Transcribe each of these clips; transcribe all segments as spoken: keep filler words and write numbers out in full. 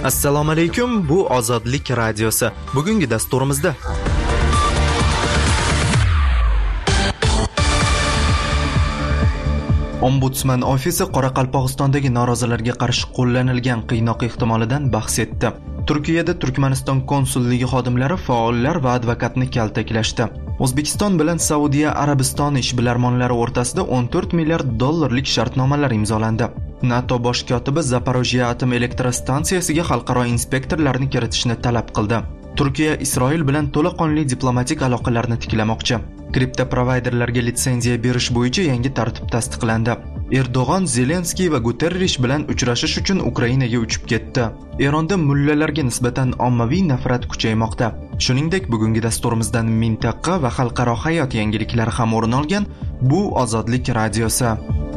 Assalomu alaykum, bu Ozodlik radiosi. Bugungi dasturimizda Ombudsman ofisi Qoraqalpog'istondagi norozilarga qarshi qo'llanilgan qiynoq ehtimolidan bahs etdi. Turkiyada Turkmaniston konsulligi xodimlari faollar va advokatni kaltaklashdi. O'zbekiston bilan Saudiya Arabistoni ishbilarmonlari o'rtasida o'n to'rt milliard dollarlik shartnomalar imzolandi. NATO bosh kotibi Zaporojye atom elektrostansiyasiga xalqaro inspektorlarni kiritishni talab qildi. Turkiya Isroil bilan to'laqonli diplomatik aloqalarni tiklamoqchi. Kriptoprovayderlarga litsenziya berish bo'yicha yangi tartib tasdiqlandi. Erdo'g'on Zelenskiy va Guterrish bilan uchrashish uchun Ukrainaga uchib ketdi. Eronda mullalarga nisbatan ommaviy nafrat kuchaymoqda. Shuningdek, bugungi dasturimizdan mintaqa va xalqaro hayot yangiliklari ham o'rin olgan. Bu Ozodlik radiosi.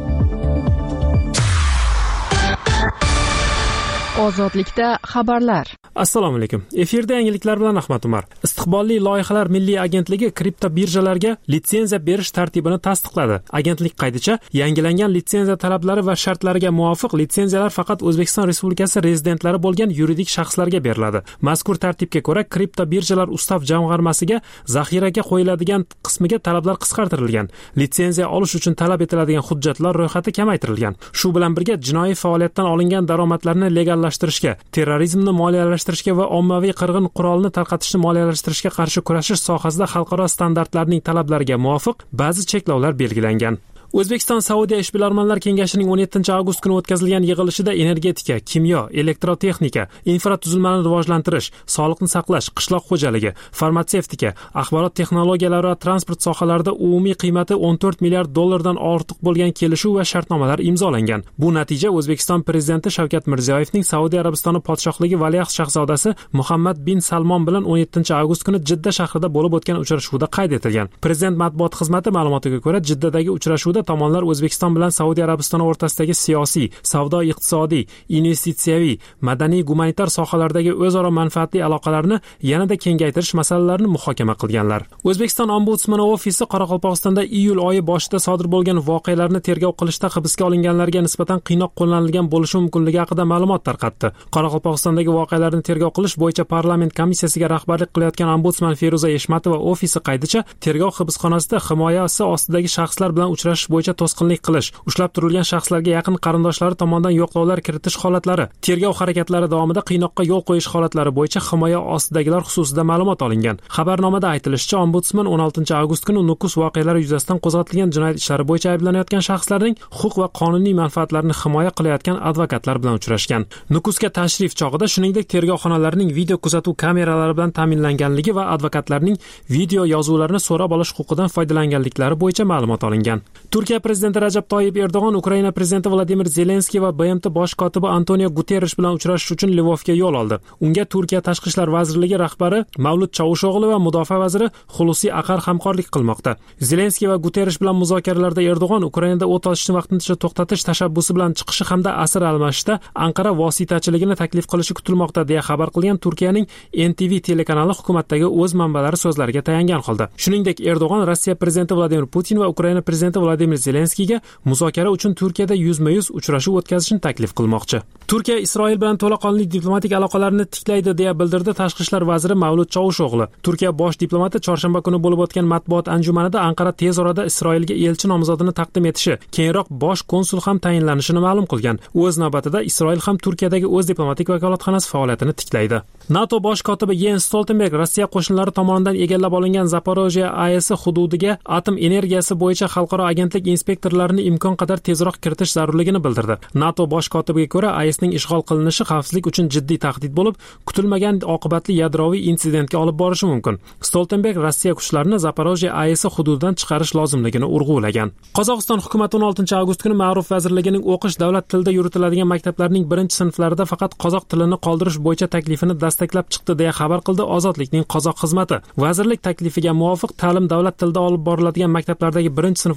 Ozodlikda xabarlar. Assalomu alaykum. Efirda yangiliklar bilan Ahmad Umar. Istiqbolli loyihalar milliy agentligi kripto birjalarga litsenziya berish tartibini tasdiqladi. Agentlik qayticha, yangilangan litsenziya talablari va shartlariga muvofiq litsenziyalar faqat O'zbekiston Respublikasi rezidentlari bo'lgan yuridik shaxslarga beriladi. Mazkur tartibga ko'ra, kripto birjalar ustav jamg'armasiga zaxiraga qo'yiladigan qismiga talablar qisqartirilgan. Litsenziya olish uchun talab etiladigan hujjatlar ro'yxati kamaytirilgan. Shu bilan birga jinoiy faoliyatdan olingan daromadlarni legallashtirishga, terrorizmni moliyalashtirishga va ommaviy qirg'in qurolni tarqatishni moliyalashtirishga qarshi kurashish sohasida xalqaro standartlarning talablariga muvofiq ba'zi cheklovlar belgilangan. O'zbekiston Saudiya ishbilarmonlar kengashining o'n yettinchi avgust kuni o'tkazilgan yig'ilishida energetika, kimyo, elektrotexnika, infratuzilmani rivojlantirish, sog'liqni saqlash, qishloq xo'jaligi, farmatsevtika, axborot texnologiyalari va transport sohalarida umumiy qiymati o'n to'rt milliard dollardan ortiq bo'lgan kelishuv va shartnomalar imzolangan. Bu natija O'zbekiston prezidenti Shavkat Mirziyoyevning Saudiya Arabistoni podshohligi valiahd shahzodasi Muhammad bin Salmon bilan o'n yettinchi avgust kuni Jidda shahrida bo'lib o'tgan uchrashuvda qayd etilgan. Prezident matbuot xizmati ma'lumotiga ko'ra, Jiddadagi uchrashuvda tomonlar O'zbekiston bilan Saudiya Arabistoni o'rtasidagi siyosiy, savdo-iqtisodiy, investitsiyaviy, madaniy-gumanitar sohalardagi o'zaro manfaatli aloqalarni yanada kengaytirish masalalarini muhokama qilganlar. O'zbekiston ombudsmani ofisi Qoraqalpog'istonda iyul oyi boshida sodir bo'lgan voqealarni tergov qilishda hibsga olinganlarga nisbatan qiynoq qo'llanilgan bo'lishi mumkinligi haqida ma'lumot tarqatdi. Qoraqalpog'istondagi voqealarni tergov qilish bo'yicha parlament komissiyasiga rahbarlik qilayotgan ombudsman Feruza Eshmatova ofisi qayticha tergov hibsxonasida himoyasi ostidagi shaxslar bilan uchrashish bo'yicha to'sqinlik qilish, ushlab turilgan shaxslarga yaqin qarindoshlari tomonidan yo'qlovlar kiritish holatlari, tergov harakatlari davomida qiynoqqa yo'l qo'yish holatlari bo'yicha himoya ostidagilar xususida ma'lumot olingan. Xabarnomada aytilishicha, ombudsman o'n oltinchi avgust kuni Nukus voqealari yuzasidan qo'zg'atilgan jinoyat ishlari bo'yicha ayblanayotgan shaxslarning huquq va qonuniy manfaatlarini himoya qilayotgan advokatlar bilan uchrashgan. Nukusga tashrif chog'ida shuningdek tergov xonalarining video kuzatuv kameralari bilan ta'minlanganligi va advokatlarning video yozuvlarini so'rab olish huquqidan foydalanganliklari bo'yicha ma'lumot olingan. Turkiya prezidenti Rajab Toyyib Erdo'g'on Ukraina prezidenti Vladimir Zelenskiy va B M T bosh kotibi Antonio Guterrish bilan uchrashish uchun Lvovga yo'l oldi. Unga Turkiya tashqi ishlar vazirligi rahbari Mavlud Chavusho'g'li va mudofaa vaziri Hulusi Aqar hamkorlik qilmoqda. Zelenskiy va Guterrish bilan muzokaralarda Erdo'g'on Ukrainada o't ochishni vaqtincha to'xtatish tashabbusi bilan chiqishi hamda asir almashishda Anqara vositachiligini taklif qilishi kutilmoqda deya xabar qilgan Turkiyaning N T V telekanali hukumatdagi o'z manbalari so'zlariga tayangan holda. Shuningdek, Erdo'g'on Rossiya prezidenti Vladimir Putin va Ukraina prezidenti Vladimir Zelenskiyga muzokara uchun Turkiyada yuzma-yuz uchrashuv o'tkazishni taklif qilmoqchi. Turkiya Isroil bilan to'laqonli diplomatik aloqalarni tiklaydi deya bildirdi tashqi ishlar vaziri Mavlud Chavusho'g'li. Turkiya bosh diplomati chorshanba kuni bo'lib o'tgan matbuot anjumanida Anqara tez orada Isroilga elchi nomzodini taqdim etishi, keyinroq bosh konsul ham tayinlanishini ma'lum qilgan. O'z navbatida Isroil ham Turkiyadagi o'z diplomatik vakolatxonasi faoliyatini tiklaydi. NATO bosh kotibi Jens Stoltenberg Rossiya qo'shinlari tomonidan egallab olingan Zaporojye A E S hududiga atom energiyasi bo'yicha xalqaro agentlik inspektorlarini imkon qadar tezroq kiritish zarurligini bildirdi. NATO bosh kotibiga ko'ra, A E S'ning ishg'ol qilinishi xavfsizlik uchun jiddiy tahdid bo'lib, kutilmagan oqibatli yadroviy insidentga olib borishi mumkin. Stoltenberg Rossiya kuchlarini Zaporojye A E S hududidan chiqarish lozimligini urg'ulagan. Qozog'iston hukumati o'n oltinchi avgust kuni Ma'ruf vazirligining o'qish davlat tilida yuritiladigan maktablarning birinchi sinflarida faqat qozoq tilini qoldirish bo'yicha taklifini dastaklab chiqdi deya xabar qildi Ozodlikning qozoq xizmati. Vazirlik taklifiga muvofiq ta'lim davlat tilida olib boriladigan maktablardagi birinchi sinf o'quvchilari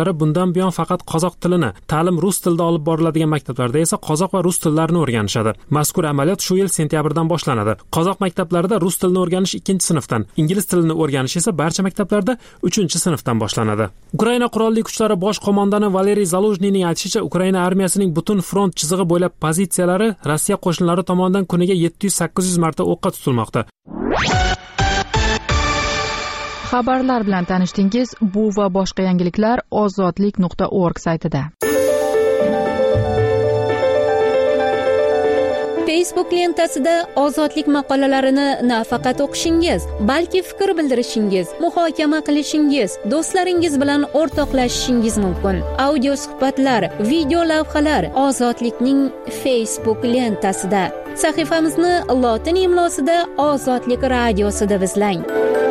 maktablari bundan buyon faqat qozoq tilini, ta'lim rus tilida olib boriladigan maktablarda esa qozoq va rus tillarini o'rganishadi. Mazkur amaliyot shu yil sentyabrdan boshlanadi. Qozoq maktablarida rus tilini o'rganish ikkinchi sinfdan, ingliz tilini o'rganish esa barcha maktablarda uchinchi sinfdan boshlanadi. Ukraina qurolli kuchlari bosh qo'mondoni Valeriy Zaluzhniyning aytishicha, Ukraina armiyasining butun front chizig'i bo'ylab pozitsiyalari Rossiya qo'shinlari tomonidan kuniga yetti yuz sakkiz yuz marta o'qqa tutilmoqda. Xabarlar bilan tanishdingiz. Bu va boshqa yangiliklar ozodlik nuqta org saytida. Facebook lentasida ozodlik maqolalarini nafaqat o'qishingiz, balki fikr bildirishingiz, muhokama qilishingiz, do'stlaringiz bilan o'rtoqlashishingiz mumkin. Audio suhbatlar, video lavhalar ozodlikning Facebook lentasida. Sahifamizni lotin imlosida Ozodlik radiosida izlang.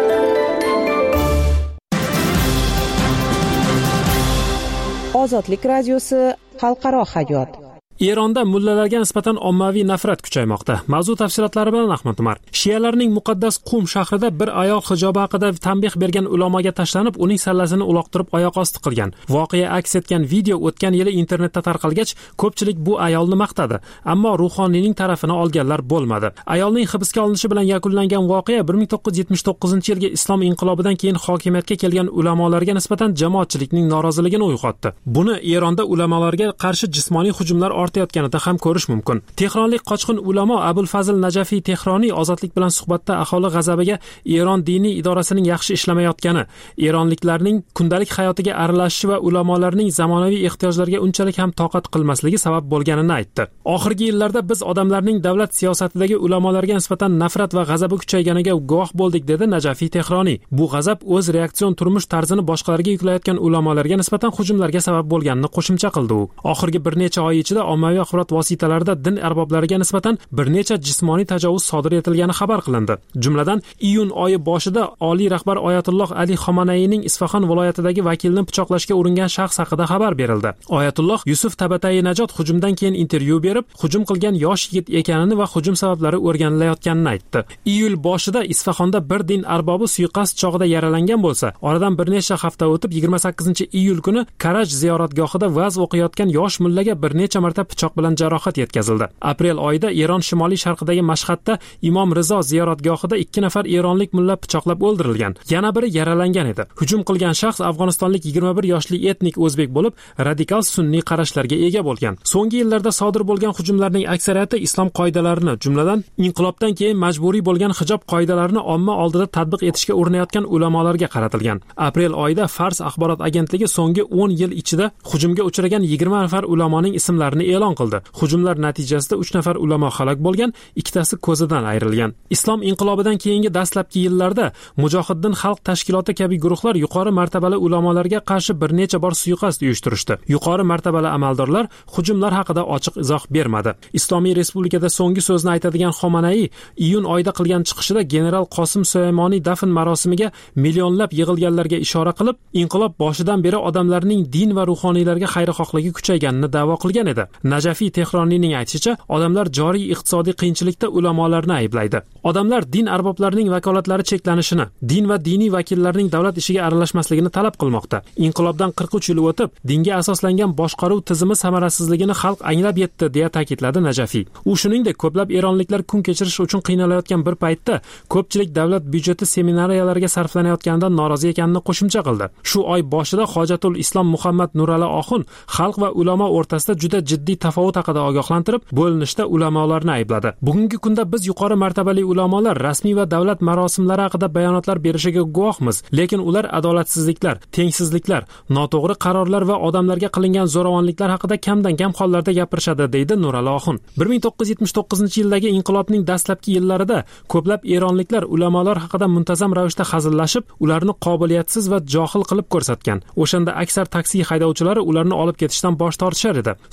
Ozodlik radiosi xalqaro hayot. Eronda mullalarga nisbatan ommaviy nafrat kuchaymoqda. Mavzu tafsilotlari bilan Ahmad Umar. Shialarning muqaddas Qum shahrida bir ayol hijobi haqida tanbeh bergan ulamoga tashlanib, uning sallasini uloqtirib oyoq osti qilgan. Voqea aks etgan video o'tgan yili internetda tarqalgach, ko'pchilik bu ayolni maqtadi, ammo ruhoniyning tarafini olganlar bo'lmadi. Ayolning hibsga olinishi bilan yakunlangan voqea bir ming to'qqiz yuz yetmish to'qqizinchi yilgi islom inqilobidan keyin hokimiyatga kelgan ulamolarga nisbatan jamoatchilikning noroziligini uyg'otdi. Buni Eronda ulamolarga qarshi jismoniy hujumlar ortayotganida ham ko'rish mumkin. Tehronlik qochqin ulamo Abul Fazl Najafiy Tehroniy ozodlik bilan suhbatda aholi g'azabiga Eron diniy idorasining yaxshi ishlamayotgani, eronliklarning kundalik hayotiga aralashishi va ulamolarning zamonaviy ehtiyojlarga unchalik ham toqat qilmasligi sabab bo'lganini aytdi. Oxirgi yillarda biz odamlarning davlat siyosatidagi ulamolarga nisbatan nafrat va g'azabi kuchayganiga guvoh bo'ldik, dedi Najafiy Tehroniy. Bu g'azab o'z reaksion turmush tarzini boshqalarga yuklayotgan ulamolarga nisbatan hujumlarga sabab bo'lganini qo'shimcha qildi u. Oxirgi bir necha oy ichida ommaviy axborot vositalarida din arboblariga nisbatan bir necha jismoniy tajovuz sodir etilgani xabar qilindi. Jumladan, iyun oyi boshida oliy rahbar Oyatulloh Ali Xomanayning Isfahon viloyatidagi vakilni pichoqlashga uringan shaxs haqida xabar berildi. Oyatulloh Yusuf Tabatai Najot hujumdan keyin intervyu berib, hujum qilgan yosh yigit ekanini va hujum sabablari o'rganilayotganini aytdi. Iyul boshida Isfahonda bir din arbobi suiqasd chog'ida yaralangan bo'lsa, oradan bir necha hafta o'tib yigirma sakkizinchi iyul kuni Karaj ziyoratgohida va'z o'qiyotgan yosh mullaga bir necha marta pichoq bilan jarohat yetkazildi. Aprel oyida Eron shimoliy sharqidagi Mashhadda Imom Rizo ziyoratgohida ikki nafar eronlik mulla pichoqlab o'ldirilgan. Yana biri yaralangan edi. Hujum qilgan shaxs afg'onistonlik yigirma bir yoshli etnik o'zbek bo'lib, radikal sunniy qarashlarga ega bo'lgan. So'nggi yillarda sodir bo'lgan hujumlarning aksariyati islom qoidalarini, jumladan inqilobdan keyin majburiy bo'lgan hijob qoidalarini omma oldida tatbiq etishga urinayotgan ulamolarga qaratilgan. Aprel oyida Fars axborot agentligi so'nggi o'n yil ichida hujumga uchragan yigirma nafar ulamoning ismlarini e'lon qildi. Hujumlar natijasida uch nafar ulamo halok bo'lgan, ikkitasi ko'zidan ayrilgan. Islom inqilobidan keyingi dastlabki yillarda Mujohiddin xalq tashkiloti kabi guruhlar yuqori martabali ulamolarga qarshi bir necha bor suiqasd uyushtirishdi. Yuqori martabali amaldorlar hujumlar haqida ochiq izoh bermadi. Islomiy respublikada so'nggi so'zni aytadigan Xomanai iyun oyida qilgan chiqishida general Qosim Sulaymoniy dafn marosimiga millionlab yig'ilganlarga ishora qilib, inqilob boshidan beri odamlarning din va ruhoniylarga xayrixohligi kuchayganini da'vo qilgan edi. Najafiy Tehroniyning aytishicha, odamlar joriy iqtisodiy qiyinchilikda ulamolarni ayblaydi. Odamlar din arboblarining vakolatlari cheklanishini, din va diniy vakillarning davlat ishiga aralashmasligini talab qilmoqda. Inqilobdan qirq uch yil o'tib, dinga asoslangan boshqaruv tizimi samarasizligini xalq anglab yetdi, deya ta'kidladi Najafiy. U shuningdek, ko'plab eronliklar kun kechirish uchun qiynalayotgan bir paytda ko'pchilik davlat byudjeti seminariyalarga sarflanayotganidan norozi ekanini qo'shimcha qildi. Shu oy boshida Hojatul Islom Muhammad Nurali Oxun xalq va ulamo o'rtasida juda jiddiy tafovut haqida ogohlantirib, bo'linishda ulamolarni aybladi. Bugungi kunda biz yuqori martabali ulamolar rasmiy va davlat marosimlari haqida bayonotlar berishiga guvohmiz, lekin ular adolatsizliklar, tengsizliklar, noto'g'ri qarorlar va odamlarga qilingan zo'ravonliklar haqida kamdan kam hollarda gapirishadi, deydi Nurali Oxun. bir ming to'qqiz yuz yetmish to'qqizinchi yildagi inqilobning dastlabki yillarida ko'plab eronliklar ulamolar haqida muntazam ravishda hazillashib, ularni qobiliyatsiz va johil qilib ko'rsatgan. O'shanda aksar taksi haydovchilari ularni olib ketishdan bosh tortishar edi. So'nggi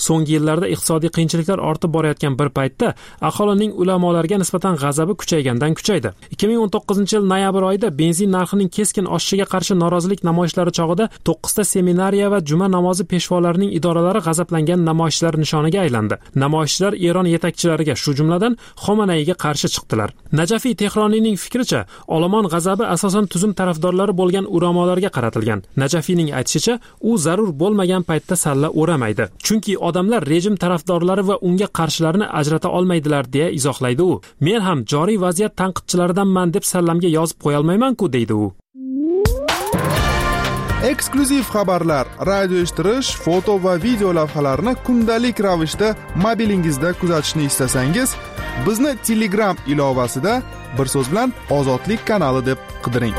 yillarda iqtisodiy qiyinchiliklar ortib borayotgan bir paytda aholining ulamolarga nisbatan g'azabi kuchaygandan kuchaydi. ikki ming o'n to'qqizinchi yil noyabr oyida benzin narxining keskin oshishiga qarshi norozilik namoyishlari chog'ida to'qqizta seminariya va juma namozi peshvolarining idoralari g'azablangan namoyishchilar nishoniga aylandi. Namoyishchilar Eron yetakchilariga, shu jumladan Xomanayga qarshi chiqdilar. Najafiy Tehroniyning fikricha, olomon g'azabi asosan tuzum tarafdorlari bo'lgan ulamolarga qaratilgan. Najafiyning aytishicha, u zarur bo'lmagan paytda salla o'ramaydi. Chunki odamlar rejim tarafdorlari va unga qarshilarini ajrata olmaydilar deya izohlaydi u. Men ham joriy vaziyat tanqidchilaridanman deb sallamga yozib qo'ya olmayman-ku, deydi u. Eksklyuziv xabarlar, radio eshittirish, foto va video lavhalarni kundalik ravishda mobilingizda kuzatishni istasangiz, bizni Telegram ilovasida bir so'z bilan Ozodlik kanali deb qidiring.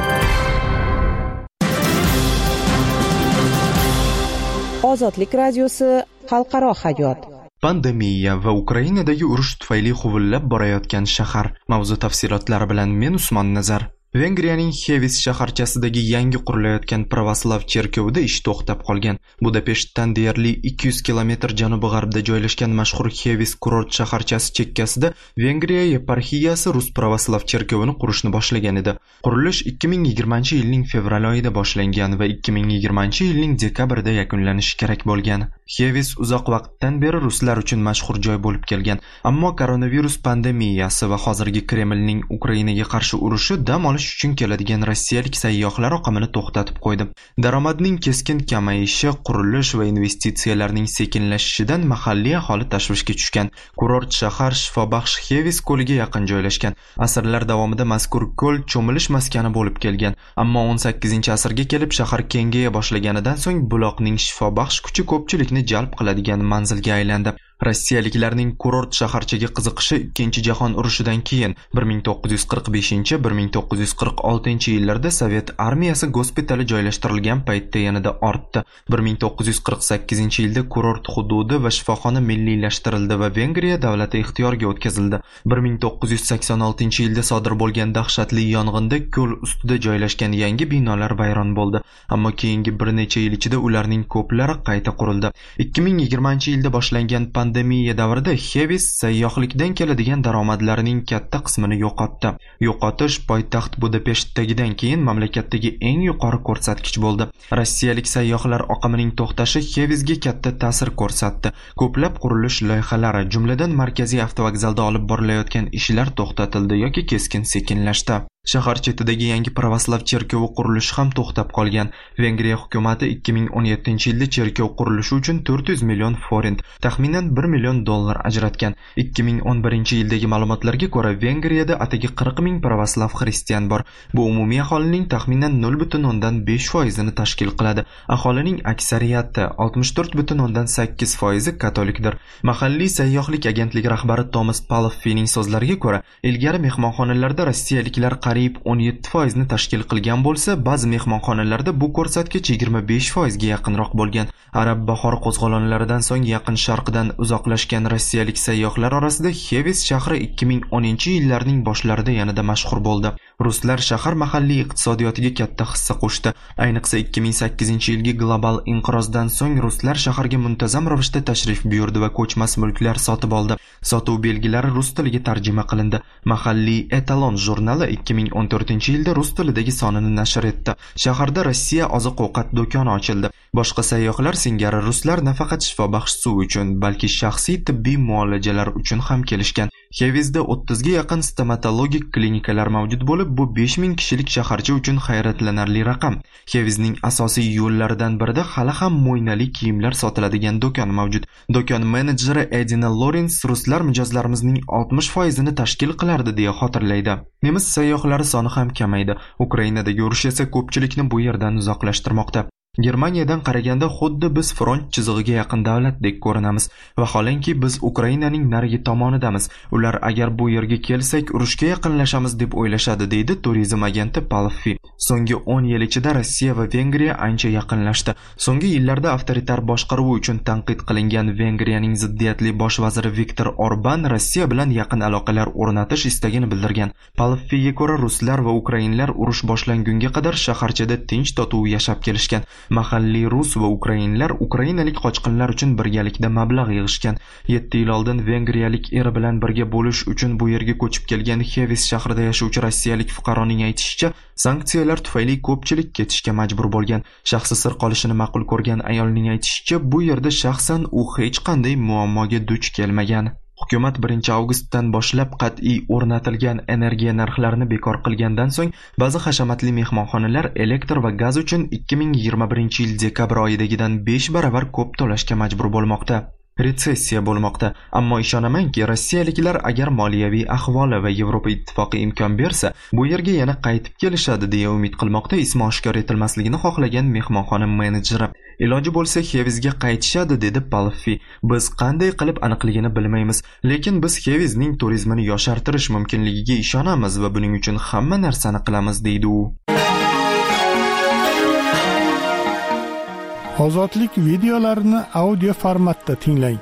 Ozodlik radiosi xalqaro hayot. Pandemiya va Ukrainadagi urush tufayli huvillab borayotgan shahar. Mavzu tafsilotlari bilan men Usmon Nazar. Vengriyaning Xevis shaharchasidagi yangi qurilayotgan pravoslav cherkovida ish to'xtab qolgan. Budapeshtdan deyarli ikki yuz kilometr janubi-g'arbda joylashgan mashhur Xevis kurort shaharchasi chekkasida Vengriya yeparxiyasi Rus pravoslav cherkovini qurishni boshlagan edi. Qurilish ikki ming yigirmanchi yilning fevral oyida boshlangan va ikki ming yigirmanchi yilning dekabrida yakunlanishi kerak bo'lgan. Xevis uzoq vaqtdan beri ruslar uchun mashhur joy bo'lib kelgan, ammo koronavirus pandemiyasi va hozirgi Kremlning Ukrainaga qarshi urushi dam olish uchun keladigan rossiyalik sayyohlar oqimini to'xtatib qo'ydi. Daromadning keskin kamayishi, qurilish va investitsiyalarning sekinlashishidan mahalliy aholi tashvishga tushgan. Kurort shahar shifobaxsh Xevis ko'liga yaqin joylashgan. Asrlar davomida mazkur ko'l cho'milish maskani bo'lib kelgan, ammo o'n sakkizinchi asrga kelib shahar kengaya boshlaganidan so'ng buloqning shifobaxsh kuchi ko'pchilikni jalb qiladigan manzilga aylandi. Rossiyaliklarning kurort shaharchaga qiziqishi Ikkinchi jahon urushidan keyin bir ming to'qqiz yuz qirq beshinchi - bir ming to'qqiz yuz qirq oltinchi yillarda Sovet armiyasi gospitali joylashtirilgan paytda yanada ortdi. bir ming to'qqiz yuz qirq sakkizinchi yilda kurort hududi va shifoxona milliylashtirildi va Vengriya davlati ixtiyoriga o'tkazildi. bir ming to'qqiz yuz sakson oltinchi yilda sodir bo'lgan dahshatli yong'inda ko'l ustida joylashgan yangi binolar vayron bo'ldi, ammo keyingi bir necha yil ichida ularning ko'plari qayta qurildi. ikki ming yigirmanchi yilda boshlangan pandemiya davrida Xevis sayyohlikdan keladigan daromadlarining katta qismini yo'qotdi. Yo'qotish poytaxt Budapeshtdagidan keyin mamlakatdagi eng yuqori ko'rsatkich bo'ldi. Rossiyalik sayyohlar oqimining to'xtashi Xevisga katta ta'sir ko'rsatdi. Ko'plab qurilish loyihalari, jumladan markaziy avtovokzalda olib borilayotgan ishlar to'xtatildi yoki keskin sekinlashdi. Shahar chetidagi yangi pravoslav cherkovi qurilishi ham to'xtab qolgan. Vengriya hukumatı ikki ming o'n yettinchi yilda cherkov qurilishi uchun to'rt yuz million forint, taxminan bir million dollar ajratgan. ikki ming o'n birinchi yildagi ma'lumotlarga ko'ra, Vengriyada atigi qirq ming pravoslav xristian bor. Bu umumiy aholining taxminan nol butun o'ndan besh foizini tashkil qiladi. Aholining aksariyati oltmish to'rt butun o'ndan sakkiz foizi katolikdir. Mahalliy sayyohlik agentligi rahbari Tomas Paloffining so'zlariga ko'ra, ilgari mehmonxonalarda rossiyaliklar qariyb o'n yetti foizni tashkil qilgan bo'lsa, ba'zi mehmonxonalarda bu ko'rsatkich yigirma besh foizga yaqinroq bo'lgan. Arab bahori qo'zg'olonlaridan so'ng yaqin sharqdan uzoqlashgan rossiyalik sayyohlar orasida Xevis shahri ikki ming o'ninchi yillarning boshlarida yanada mashhur bo'ldi. Ruslar shahar mahalliy iqtisodiyotiga katta hissa qo'shdi. Ayniqsa ikki ming sakkizinchi yilgi global inqirozdan so'ng ruslar shaharga muntazam ravishda tashrif buyurdi va ko'chmas mulklar sotib oldi. Sotuv belgilari rus tiliga tarjima qilindi. Mahalliy Etalon jurnali ikki ming o'n to'rtinchi yilda rus tilidagi sonini nashr etdi. Shaharda Rossiya oziq-ovqat do'koni ochildi. Boshqa sayyohlar singari ruslar nafaqat shifobaxsh suv uchun, balki shaxsiy tibbiy muolajalar uchun ham kelishgan. Xevisda o'ttizga yaqin stomatologik klinikalar mavjud bo'lib, bu besh ming kishilik shaharcha uchun hayratlanarli raqam. Xevisning asosiy yo'llaridan birida hali ham mo'ynali kiyimlar sotiladigan do'kon mavjud. Do'kon menejeri Edina Lorens ruslar mijozlarimizning oltmish foizini tashkil qilardi deya xotirlaydi. Nemis sayyohlari soni ham kamaydi. Ukrainadagi urush esa ko'pchilikni bu yerdan uzoqlashtirmoqda. Germaniyadan qaraganda xuddi biz front chizig'iga yaqin davlatdek ko'rinamiz. Vaholanki biz Ukrainaning narigi tomonidamiz. Ular agar bu yerga kelsak urushga yaqinlashamiz deb o'ylashadi, deydi turizm agenti Paloffi. So'nggi o'n yil ichida Rossiya va Vengriya ancha yaqinlashdi. So'nggi yillarda avtoritar boshqaruvi uchun tanqid qilingan Vengriyaning ziddiyatli bosh vaziri Viktor Orban Rossiya bilan yaqin aloqalar o'rnatish istagini bildirgan. Paloffiga ko'ra ruslar va ukrainlar urush boshlangunga qadar shaharchada tinch totuv yashab kelishgan. Mahalliy rus va ukrainlar ukrainalik qochqinlar uchun birgalikda mablag' yig'ishgan. yetti yil oldin vengriyalik eri bilan birga bo'lish uchun bu yerga ko'chib kelgan Xevis shahrida yashovchi rossiyalik fuqaroning aytishicha, sanksiyalar tufayli ko'pchilik ketishga majbur bo'lgan. Shaxsi sir qolishini ma'qul ko'rgan ayolning aytishicha, bu yerda shaxsan u hech qanday muammoga duch kelmagan. Hukumat birinchi avgustdan boshlab qat'iy o'rnatilgan energiya narxlarini bekor qilgandan so'ng ba'zi hashamatli mehmonxonalar elektr va gaz uchun ikki ming yigirma birinchi yil dekabr oyidagidan besh baravar ko'p to'lashga majbur bo'lmoqda. Retsessiya bo'lmoqda, ammo ishonamanki, rossiyaliklar agar moliyaviy ahvoli va Yevropa ittifoqi imkon bersa, bu yerga yana qaytib kelishadi deya umid qilmoqda ismi oshkor etilmasligini xohlagan mehmonxona menejeri. Iloji bo'lsa Xevizga qaytishadi, dedi Palfi. Biz qanday qilib aniqligini bilmaymiz, lekin biz Xevizning turizmini yoshartirish mumkinligiga ishonamiz va buning uchun hamma narsani qilamiz, deydi u. Ozodlik videolarini audio formatda tinglang.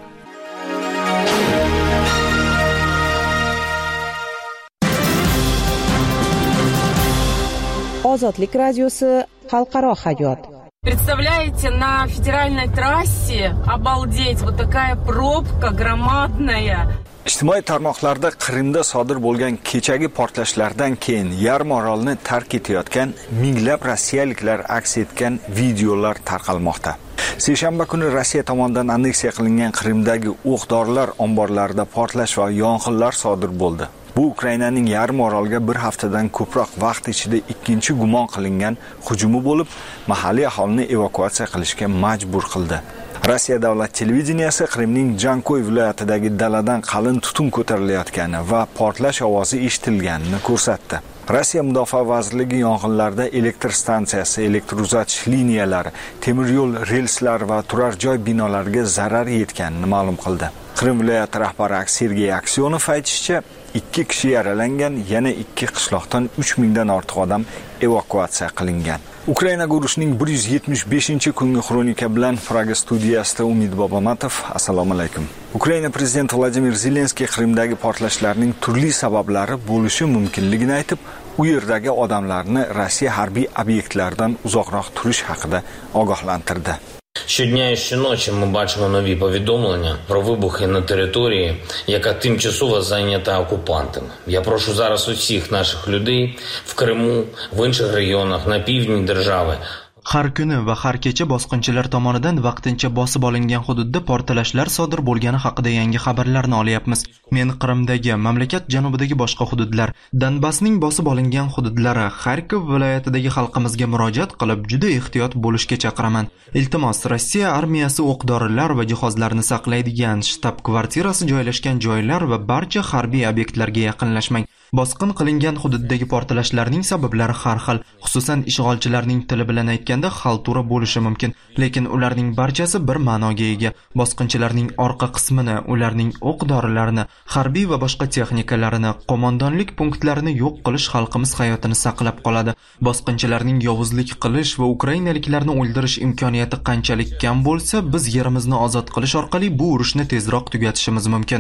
Ozodlik radiosi xalqaro hayot. Представляете, на федеральной трассе, обалдеть, вот такая пробка громадная. Ijtimoiy tarmoqlarda Qrimda sodir bo'lgan kechagi portlashlardan keyin yarim orolni tark etayotgan minglab rossiyaliklar aks etgan videolar tarqalmoqda. Seshanba kuni Rossiya tomonidan anneksiya qilingan Qrimdagi o'q-dorilar omborlarida portlash va yong'inlar sodir bo'ldi. Bu Ukrainaning yarim orolga bir haftadan ko'proq vaqt ichida ikkinchi gumon qilingan hujumi bo'lib, mahalliy aholini evakuatsiya qilishga majbur qildi. Rossiya davlat televideniyasi Qrimning Jankoy viloyatidagi daladan qalin tutun ko'tarilayotgani va portlash ovozi eshitilganini ko'rsatdi. Rossiya Mudofaa vazirligi yong'inlarda elektr stansiyasi, elektr uzatish liniyalari, temir yo'l relslari va turar joy binolariga zarar yetganini ma'lum qildi. Qrim viloyati rahbari Sergey Aksyonov aytishicha, ikki kishi yaralangan, yana ikki qishloqdan uch mingdan ortiq odam evakuatsiya qilingan. Ukraina gurushning bir yuz yetmish beshinchi kungi xronika bilan Praga studiyasida Umid Bobomatov. Assalomu alaykum. Ukraina prezidenti Vladimir Zelenskiy Qrimdagi portlashlarning turli sabablari bo'lishi mumkinligini aytib, u yerdagi odamlarni Rossiya harbiy obyektlaridan uzoqroq turish haqida ogohlantirdi. Щодня і щоночі ми бачимо нові повідомлення про вибухи на території, яка тимчасово зайнята окупантами. Я прошу зараз усіх наших людей в Криму, в інших регіонах на півдні держави. Har kuni va har kecha bosqinchilar tomonidan vaqtincha bosib olingan hududda portlashlar sodir bo'lgani haqida yangi xabarlarni olyapmiz. Men Qrimdagi, mamlakat janubidagi boshqa hududlar, Donbassning bosib olingan hududlari, Xarkov viloyatidagi xalqimizga murojaat qilib, juda ehtiyot bo'lishga chaqiraman. Iltimos, Rossiya armiyasi o'q-dorilar va jihozlarni saqlaydigan shtab-kvartirasi joylashgan joylar va barcha harbiy obyektlarga yaqinlashmang. Bosqin qilingan hududdagi portlashlarning sabablari har xil, xususan ishg'olchilarning tili bilan aytganda xaltura bo'lishi mumkin, lekin ularning barchasi bir ma'noga ega. Bosqinchilarning orqa qismini, ularning o'q-dorilarini, harbiy va boshqa texnikalarini, qo'mondonlik punktlarini yo'q qilish xalqimiz hayotini saqlab qoladi. Bosqinchilarning yovuzlik qilish va ukrainaliklarni o'ldirish imkoniyati qanchalik kam bo'lsa, biz yerimizni ozod qilish orqali bu urushni tezroq tugatishimiz mumkin.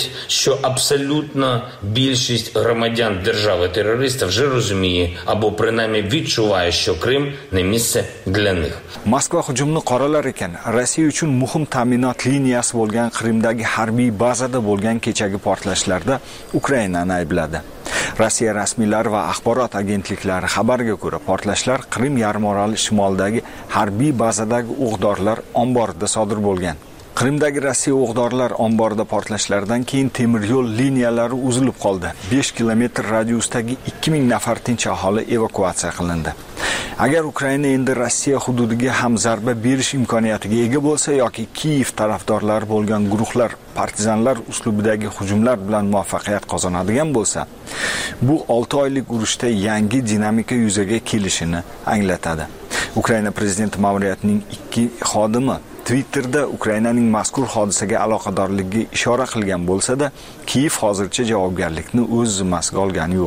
Що абсолютно більшість громадян держави-терориста вже розуміє або принаймні відчуває, що Крим не місце для них. Moskva hujumni qoralar ekan, Rossiya uchun muhim ta'minot liniyasi bo'lgan Qrimdagi harbiy bazada bo'lgan kechagi portlashlarda Ukrainani aybladi. Rossiya rasmiylari va axborot agentliklari xabarga ko'ra, portlashlar Qrim yarimoroli shimolidagi harbiy bazadagi o'q-dorilar omborida sodir bo'lgan. Qrimdagi Rossiya o'q-dorilar omborida portlashlardan keyin temir yo'l liniyalari uzilib qoldi. besh kilometr radiusdagi ikki ming nafar tinch aholi evakuatsiya qilindi. Agar Ukraina endi Rossiya hududiga ham zarba berish imkoniyatiga ega bo'lsa yoki Kiyev tarafdorlari bo'lgan guruhlar partizanlar uslubidagi hujumlar bilan muvaffaqiyat qozonadigan bo'lsa, bu olti oylik urushda yangi dinamika yuzaga kelishini anglatadi. Ukraina prezidenti ma'muriyatining ikki xodimi Twitterda Ukrainaning mazkur hodisaga aloqadorligiga ishora qilgan bo'lsa-da, Kiyev hozircha javobgarlikni o'z zimmasiga olgani yo'q.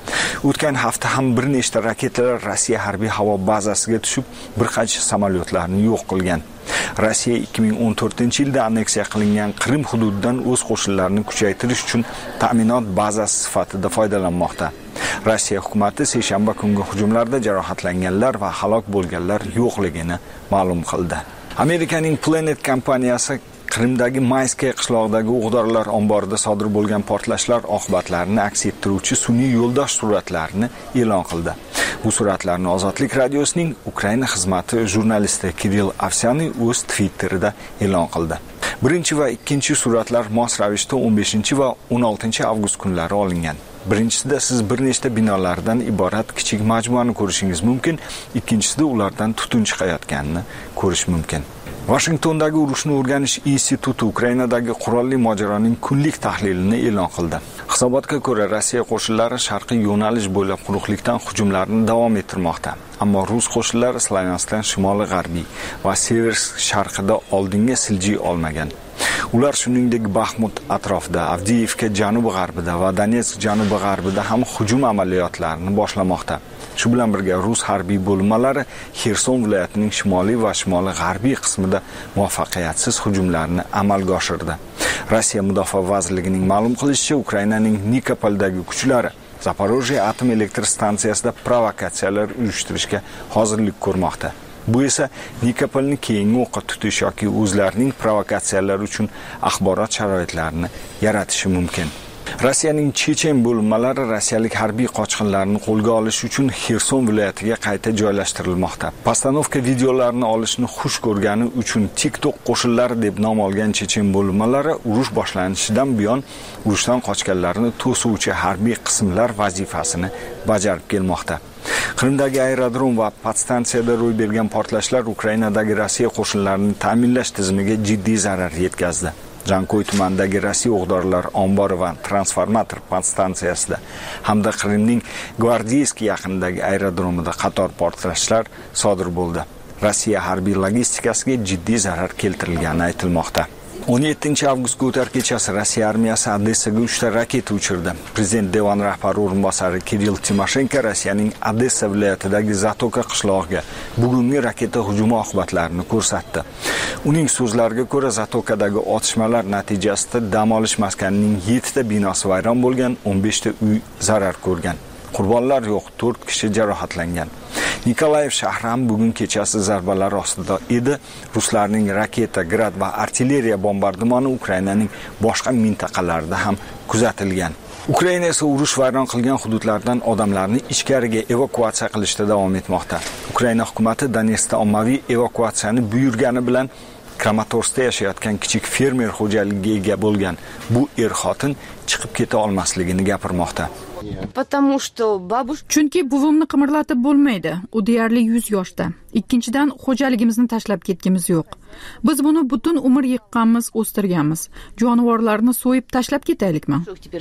O'tgan hafta ham bir nechta raketalar Rossiya harbiy havo bazasiga tushib, bir qancha samolyotlarni yo'q qilgan. Rossiya ikki ming o'n to'rtinchi yilda anneksiya qilingan Qrim hududidan o'z qo'shinlarini kuchaytirish uchun ta'minot bazasi sifatida foydalanmoqda. Rossiya hukumatı seshanba kungi hujumlarda jarohatlanganlar va halok bo'lganlar yo'qligini ma'lum qildi. Amerikaning Planet kompaniyasi Qrimdagi Mayskiy qishlog'idagi o'g'dorlar omborida sodir bo'lgan portlashlar oqibatlarini aks ettiruvchi sun'iy yo'ldosh suratlarini e'lon qildi. Bu suratlarni Ozodlik radiosining Ukraina xizmati jurnalisti Kirill Avsyany o'z Twitterida e'lon qildi. Birinchi va ikkinchi suratlar mos ravishda o'n beshinchi va o'n oltinchi avgust kunlari olingan. Birinchisida siz bir nechta binolardan iborat kichik majmuani ko'rishingiz mumkin, ikkinchisida ulardan tutun chiqayotganini ko'rish mumkin. Washingtondagi urushni o'rganish instituti Ukrainadagi qurolli mojaroning kunlik tahlilini e'lon qildi. Hisobotga ko'ra, Rossiya qo'shinlari sharqiy yo'nalish bo'ylab quruqlikdan hujumlarni davom ettirmoqda. Ammo rus qo'shinlari Slavyanstan shimoli-g'arbiy va Seversk sharqida oldinga siljiy olmagan. Ular shuningdek Baxmut atrofida, Avdiivka janubi-g'arbida va Donetsk janubi-g'arbida ham hujum amaliyotlarini boshlamoqda. Shu bilan birga rus harbiy bo'linmalari Xerson viloyatining shimoliy va shimoli-g'arbiy qismida muvaffaqiyatsiz hujumlarni amalga oshirdi. Rossiya Mudofaa vazirligining ma'lum qilishicha, Ukrainaning Nikopoldagi kuchlari Zaporojye atom elektr stansiyasida provokatsiyalar uyushtirishga hozirlik ko'rmoqda. Bu esa Nikopolni keyingi o'qqa tutish yoki o'zlarining provokatsiyalari uchun axborot sharoitlarini yaratishi mumkin. Rossiyaning Chechen bo'linmalari rossiyalik harbiy qochqinlarni qo'lga olish uchun Xerson viloyatiga qayta joylashtirilmoqda. Postanovka videolarini olishni xush ko'rgani uchun TikTok qo'shinlari deb nom olgan Chechen bo'linmalari urush boshlanishidan buyon urushdan qochganlarni to'suvchi harbiy qismlar vazifasini bajarib kelmoqda. Qrimdagi aerodrom va podstansiyada ro'y bergan portlashlar Ukrainadagi Rossiya qo'shinlarini ta'minlash tizimiga jiddiy zarar yetkazdi. Jankoy tumanidagi Rossiya o'g'dorlar ombori va transformator podstansiyasida hamda Qrimning Gvardiyskiy yaqinidagi aerodromida qator portlashlar sodir bo'ldi. Rossiya harbiy logistikasiga jiddiy zarar keltirilgani aytilmoqda. o'n yettinchi avgustga o'tar kechasi Rossiya armiyasi Odessaga uchta raketa uchirdi. Prezident Devan rahbari o'rinbosari Kirill Timoshenko Rossiyaning Odessa viloyatidagi Zatoka qishlog'iga bugungi raketa hujumi oqibatlarini ko'rsatdi. Uning so'zlariga ko'ra, Zatokadagi otishmalar natijasida dam olish maskanining yettita binosi vayron bo'lgan, o'n beshta uy zarar ko'rgan. Qurbonlar yo'q, to'rt kishi jarohatlangan. Nikolayev shahri ham bugun kechasi zarbalar ostida edi. Ruslarning raketa, grad va artilleriya bombardimoni Ukrainaning boshqa mintaqalarida ham kuzatilgan. Ukraina esa urush vayron qilgan hududlardan odamlarni ichkariga evakuatsiya qilishda davom etmoqda. Ukraina hukumatı Donetskda ommaviy evakuatsiyani buyurgani bilan Kramatorskda yashayotgan kichik fermer xo'jaligiga ega bo'lgan bu er-xotin chiqib keta olmasligini gapirmoqda. Потому что бабушка Chunki buvimni qimirlatib bo'lmaydi. U deyarli yuz yoshda. Ikkinchidan, xo'jaligimizni tashlab ketgimiz yo'q. Biz buni butun umr yiqqanmiz, o'stirganmiz. Jonivorlarni so'yib tashlab ketaylikmi?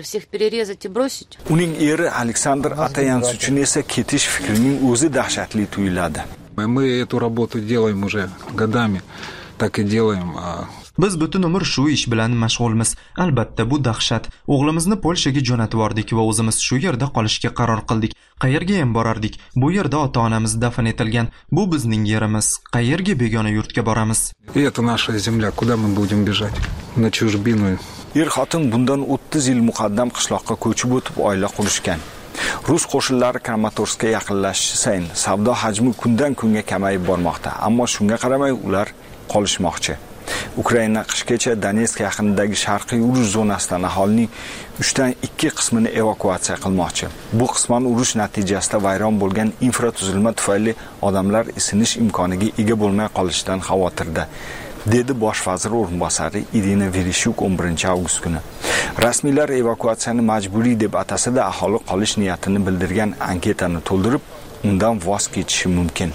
Uning eri Aleksandr Atayans uchun esa ketish fikrining o'zi dahshatli tuyuladi. Мы эту работу делаем уже годами. Так и делаем. Biz butun umr shu ish bilan mashg'ulmiz. Albatta bu dahshat. O'g'limizni Polshaga jo'natib yubordik va o'zimiz shu yerda qolishga qaror qildik. Qayerga ham borardik? Bu yerda ota-onamiz dafn etilgan. Bu bizning yerimiz. Qayerga begona yurtga boramiz? И это наша земля. Куда мы будем бежать? На чужбину. Er-xotin bundan o'ttiz yil muqaddam qishloqqa ko'chib o'tib oila qurishgan. Rus qo'shinlari Kramatorskka yaqinlashishi sayin savdo hajmi kundan kunga kamayib bormoqda, ammo shunga qaramay ular qolishmoqchi. Ukraina qishgacha Donetsk yaqinidagi sharqiy urush zonasidan aholining uchdan ikki qismini evakuatsiya qilmoqchi. Bu qisman urush natijasida vayron bo'lgan infratuzilma tufayli odamlar isinish imkoniga ega bo'lmay qolishidan xavotirda, dedi bosh vazir o'rinbosari Irina Vereshchuk o'n birinchi avgust kuni. Rasmiylar evakuatsiyani majburiy deb atasida aholi qolish niyatini bildirgan anketani to'ldirib, undan voz kechishi mumkin.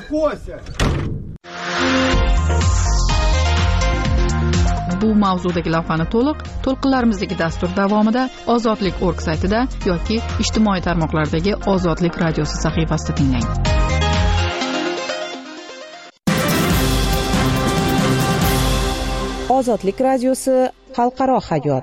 Bu mavzudagi lavhani to'liq to'lqinlarimizdagi dastur davomida ozodlik точка org saytida yoki ijtimoiy tarmoqlardagi Ozodlik radiosi sahifasida tinglang. Ozodlik radiosi xalqaro hayot.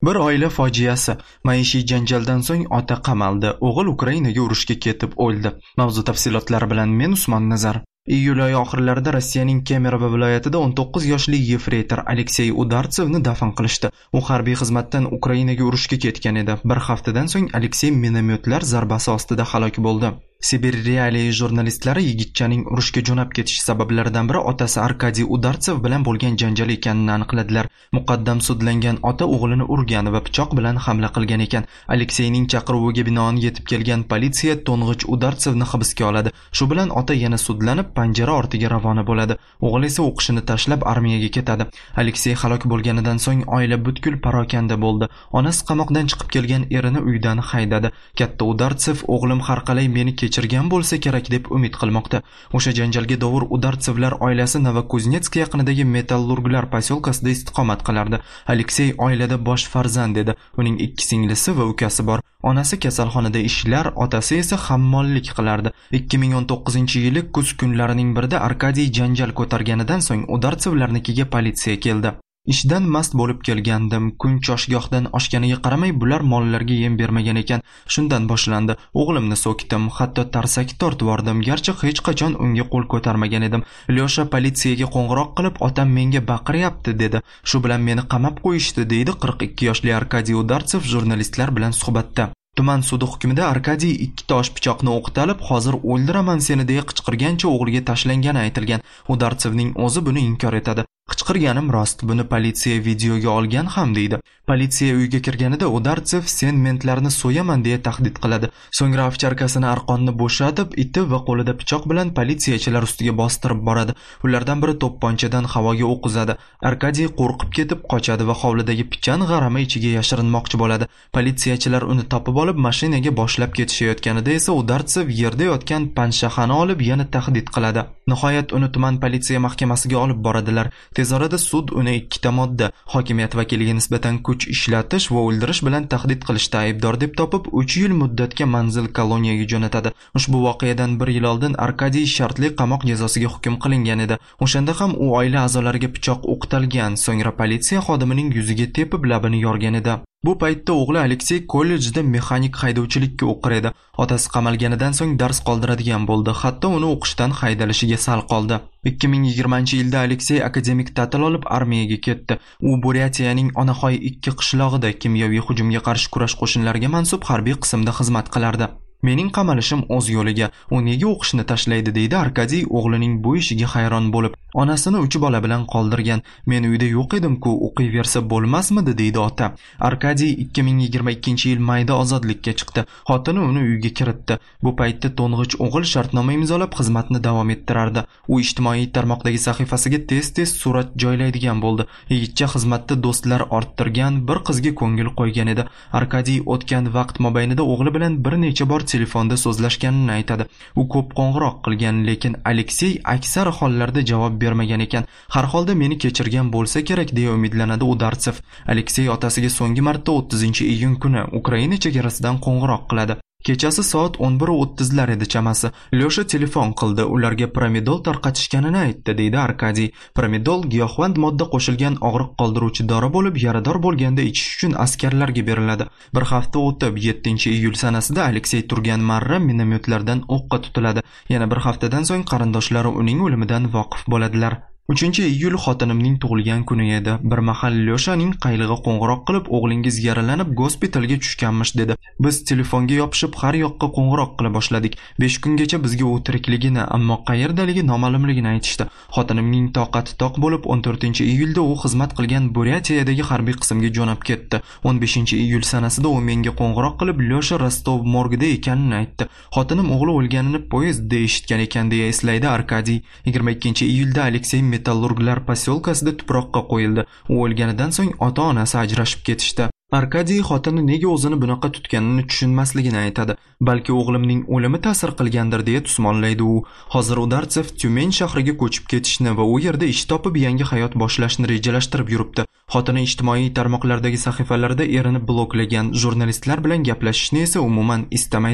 Bir oila fojiasi. Maishiy janjaldan so'ng ota qamaldi. O'g'il Ukrainaga urushga ketib o'ldi. Mavzu tafsilotlari bilan men Usmon Nazar. Iyul oyi oxirlarida Rossiyaning Kemerovo viloyatida o'n to'qqiz yoshli yefreytor Aleksey Udartsevni dafn qilishdi. U harbiy xizmatdan Ukrainaga urushga ketgan edi. Bir haftadan so'ng Aleksey minomyotlar zarbasi ostida halok bo'ldi. Sibir Realiya jurnalistlari yigitchaning urushga jo'nab ketish sabablaridan biri otasi Arkadiy Udartsev bilan bo'lgan janjal ekanini aniqladilar. Muqaddam sudlangan ota o'g'lini urgan va pichoq bilan hamla qilgan ekan. Alekseyning chaqiruviga binoan yetib kelgan politsiya to'ng'ich Udartsevni hibsga oladi. Shu bilan ota yana sudlanib panjara ortiga ravona bo'ladi. O'g'il esa o'qishini tashlab armiyaga ketadi. Aleksey halok bo'lganidan so'ng oila butkul parokanda bo'ldi. Onasi qamoqdan chiqib kelgan erini uydan haydadi. Katta Udartsev o'g'lim har qalay meni kechirgan bo'lsa kerak deb umid qilmoqda. O'sha janjalga dovur Udartsevlar oilasi Novokuznetsk yaqinidagi metallurglar posyolkasida istiqomat qilardi. Aleksey oilada bosh farzand edi. Uning ikki singlisi va ukasi bor. Onasi kasalxonada ishlar, otasi esa hammollik qilardi. ikki ming o'n to'qqizinchi yili kuz kunlarining birida Arkadiy janjal ko'targanidan so'ng Udartsevlarnikiga politsiya keldi. Ishdan mast bo'lib kelgandim. Kun choshgohdan oshganiga qaramay bular mollarga yem bermagan ekan. Shundan boshlandi. O'g'limni so'kdim, hatto tarsak tortib yordim, garchi hech qachon unga qo'l ko'tarmagan edim. Lyosha politsiyaga qo'ng'iroq qilib, otam menga baqiryapti dedi. Shu bilan meni qamab qo'yishdi, deydi qirq ikki yoshli Arkadiy Udartsev jurnalistlar bilan suhbatda. Tuman sudi hukmida Arkadiy ikki tosh pichoqni o'qitalib, hozir o'ldiraman seni deya qichqirgancha o'g'liga tashlangani aytilgan. Udartsevning o'zi buni inkor etadi. Qichqirganim rost, buni politsiya videoga olgan ham deydi. Politsiya uyga kirganida Udartsev sen mentlarni so'yaman deya tahdid qiladi. So'ngra ovcharkasini arqonni bo'shatib, iti va qo'lida pichoq bilan politsiyachilar ustiga bostirib boradi. Ulardan biri to'pponchadan havoga o'q uzadi. Arkadiy qo'rqib ketib qochadi va hovlidagi pichan g'arami ichiga yashirinmoqchi bo'ladi. Politsiyachilar uni topib olib mashinaga boshlab ketishayotganida esa Udartsev yerda yotgan panshaxani olib yana tahdid qiladi. Nihoyat uni tuman politsiya mahkamasiga olib boradilar. Tez orada sud uni ikkita modda, hokimiyat vakiliga nisbatan kuch ishlatish va o'ldirish bilan tahdid qilishda aybdor deb topib, uch yil muddatga manzil koloniyaga jo'natadi. Ushbu voqeadan bir yil oldin Arkadiy shartli qamoq jazosiga hukm qilingan edi. O'shanda ham u oila a'zolariga pichoq o'qitalgan, so'ngra politsiya xodimining yuziga tepib labini yorgan edi. Bu paytda o'g'li Aleksey kollejda mexanik haydovchilikka o'qir edi. Otasi qamalganidan so'ng dars qoldiradigan bo'ldi. Hatto uni o'qishdan haydalishiga sal qoldi. ikki ming yigirmanchi yilda Aleksey akademik ta'til olib armiyaga ketdi. U Buryatiyaning Onaxoy ikki qishlog'ida kimyoviy hujumga qarshi kurash qo'shinlariga mansub harbiy qismda xizmat qilardi. Mening qamalishim o'z yo'liga, u nega o'qishni tashlaydi deydi Arkadiy o'g'lining bu ishiga hayron bo'lib. Onasini uch bola bilan qoldirgan. Men uyda yo'q edim-ku, o'qiyversa bo'lmasmidi deydi ota. Arkadiy ikki ming yigirma ikkinchi yil mayda ozodlikka chiqdi. Xotini uni uyga kiritdi. Bu paytda to'ng'ich o'g'il shartnoma imzolab xizmatni davom ettirardi. U ijtimoiy tarmoqdagi sahifasiga tez-tez surat joylaydigan bo'ldi. Yigitcha xizmatda do'stlar orttirgan, bir qizga ko'ngil qo'ygan edi. Arkadiy o'tgan vaqt mobaynida o'g'li bilan bir necha bor telefonda so'zlashganini aytadi. U ko'p qo'ng'iroq qilgan, lekin Aleksey aksar hollarda javob bermagan ekan. Har holda meni kechirgan bo'lsa kerak deya umidlanadi Udartsev. Aleksey otasiga so'nggi marta o'ttizinchi iyun kuni Ukraina chegarasidan qo'ng'iroq qiladi. Kechasi soat o'n bir o'ttizlar edi chamasi. Lyosha telefon qildi, ularga Pramidol tarqatishganini aytdi, deydi Arkadiy. Pramidol giyohvand modda qo'shilgan og'riq qoldiruvchi dori bo'lib, yarador bo'lganda ichish uchun askarlarga beriladi. Bir hafta o'tib, yettinchi iyul sanasida Aleksey turgan marra minomyotlardan o'qqa tutiladi. Yana bir haftadan so'ng qarindoshlari uning o'limidan voqif bo'ladilar. uchinchi iyul xotinimning tug'ilgan kuni edi. Bir mahal Lyoshaning qaylig'i qo'ng'iroq qilib, o'g'lingiz yaralanib gospitalga tushganmish dedi. Biz telefonga yopishib har yoqqa qo'ng'iroq qila boshladik. besh kungacha bizga u tirikligini, ammo qayerdaligi noma'lumligini aytishdi. Xotinimning toqati toq bo'lib, o'n to'rtinchi iyulda u xizmat qilgan Buryatiyadagi harbiy qismga jo'nab ketdi. o'n beshinchi iyul sanasida u menga qo'ng'iroq qilib, Lyosha Rostov morgida ekanini aytdi. Xotinim o'g'li o'lganini poyezdda eshitgan ekan deya eslaydi Arkadiy. yigirma ikkinchi iyulda Aleksey metallurglar posyolkasida tuproqqa qo'yildi. U o'lganidan so'ng ota-onasi ajrashib ketishdi. Arkadiy xotini nega o'zini bunaqa tutganini tushunmasligini aytadi. Balki o'g'limning o'limi ta'sir qilgandir deya tusmonlaydi u. Hozir Udartsev Tyumen shahriga ko'chib ketishni va u yerda ish topib yangi hayot boshlashni rejalashtirib yuribdi. Xotini ijtimoiy tarmoqlardagi sahifalarida erini bloklagan, jurnalistlar bilan gaplashishni esa umuman istamaydi.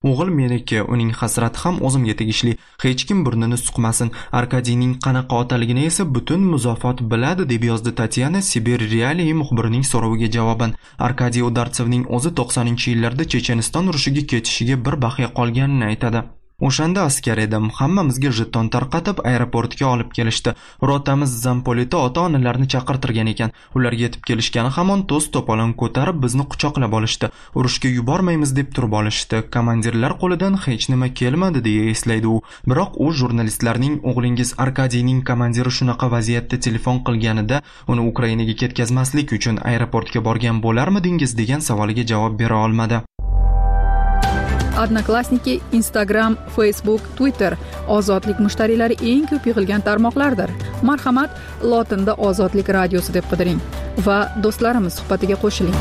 O'g'il meniki, uning hasrati ham o'zimga tegishli. Hech kim burnini suqmasin. Arkadiyning qanaqa otaligini esa butun muzofot biladi, deb yozdi Tatyana Sibir Realiy muxbirining so'roviga javoban. Arkadiy Udartsevning o'zi to'qsoninchi yillarda Checheniston urushiga ketishiga bir baxya qolganini aytadi. O'shanda askar edim. Hammamizga jeton tarqatib aeroportga olib kelishdi. Rotamiz Zampolida ota-onalarni chaqirtirgan ekan. Ular yetib kelishgani hamon to's to'polon ko'tarib bizni quchoqlab olishdi. Urushga yubormaymiz deb turib olishdi. Komandirlar qo'lidan hech nima kelmadi deya eslaydi u. Biroq u jurnalistlarning o'g'lingiz Arkadiyning komandiri shunaqa vaziyatda telefon qilganida uni Ukrainaga ketkazmaslik uchun aeroportga borgan bo'larmidingiz degan savoliga javob bera olmadi. Odnoklassniki, Instagram, Facebook, Twitter ozodlik mushtariylari eng ko'p yig'ilgan tarmoqlardir. Marhamat, lotinda Ozodlik radiosi deb qidiring va do'stlarimiz suhbatiga qo'shiling.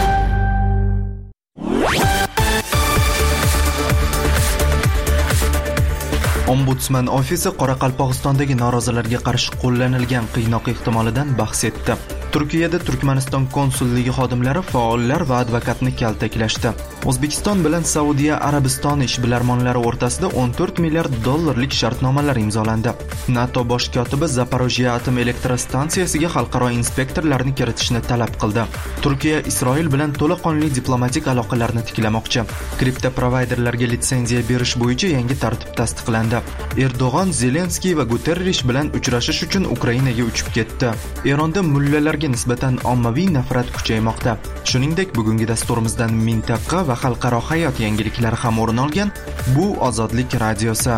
Ombudsman ofisi Qoraqalpog'istondagi norozilarga qarshi qo'llanilgan qiynoq ehtimolidan bahs etdi. Turkiyada Turkmaniston konsulligi xodimlari faollar va advokatni kaltaklashdi. O'zbekiston bilan Saudiya Arabistoni ishbilarmonlari o'rtasida o'n to'rt milliard dollarlik shartnomalar imzolandi. NATO bosh kotibi Zaporojye atom elektrostansiyasiga xalqaro inspektorlarni kiritishni talab qildi. Turkiya Isroil bilan to'laqonli diplomatik aloqalarni tiklamoqchi. Kripto provayderlarga litsenziya berish bo'yicha yangi tartib tasdiqlandi. Erdo'g'on Zelenskiy va Guterrish bilan uchrashish uchun Ukrainaga uchib ketdi. Eronda mullalarga nisbatan ommaviy nafrat kuchaymoqda. Shuningdek, bugungi dasturimizdan mintaqa va xalqaro hayot yangiliklari ham o'rin olgan. Bu Ozodlik radiosi.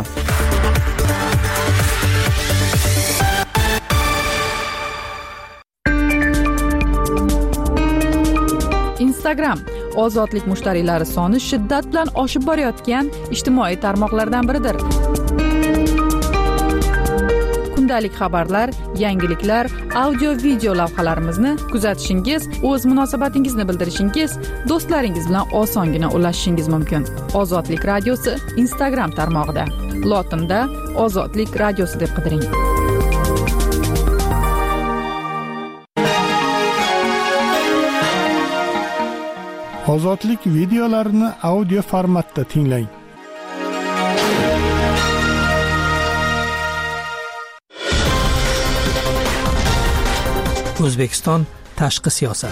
Instagram ozodlik mushtariylari soni shiddat bilan oshib borayotgan ijtimoiy tarmoqlardan biridir. Kundalik xabarlar, yangiliklar, audio-video lavhalarimizni kuzatishingiz, o'z munosabatingizni bildirishingiz, do'stlaringiz bilan osongina ulashishingiz mumkin. Ozodlik radiosi Instagram tarmog'ida. Lotinda Ozodlik radiosi deb qidiring. Ozodlik videolarini audio formatda tinglang. O'zbekiston tashqi siyosat.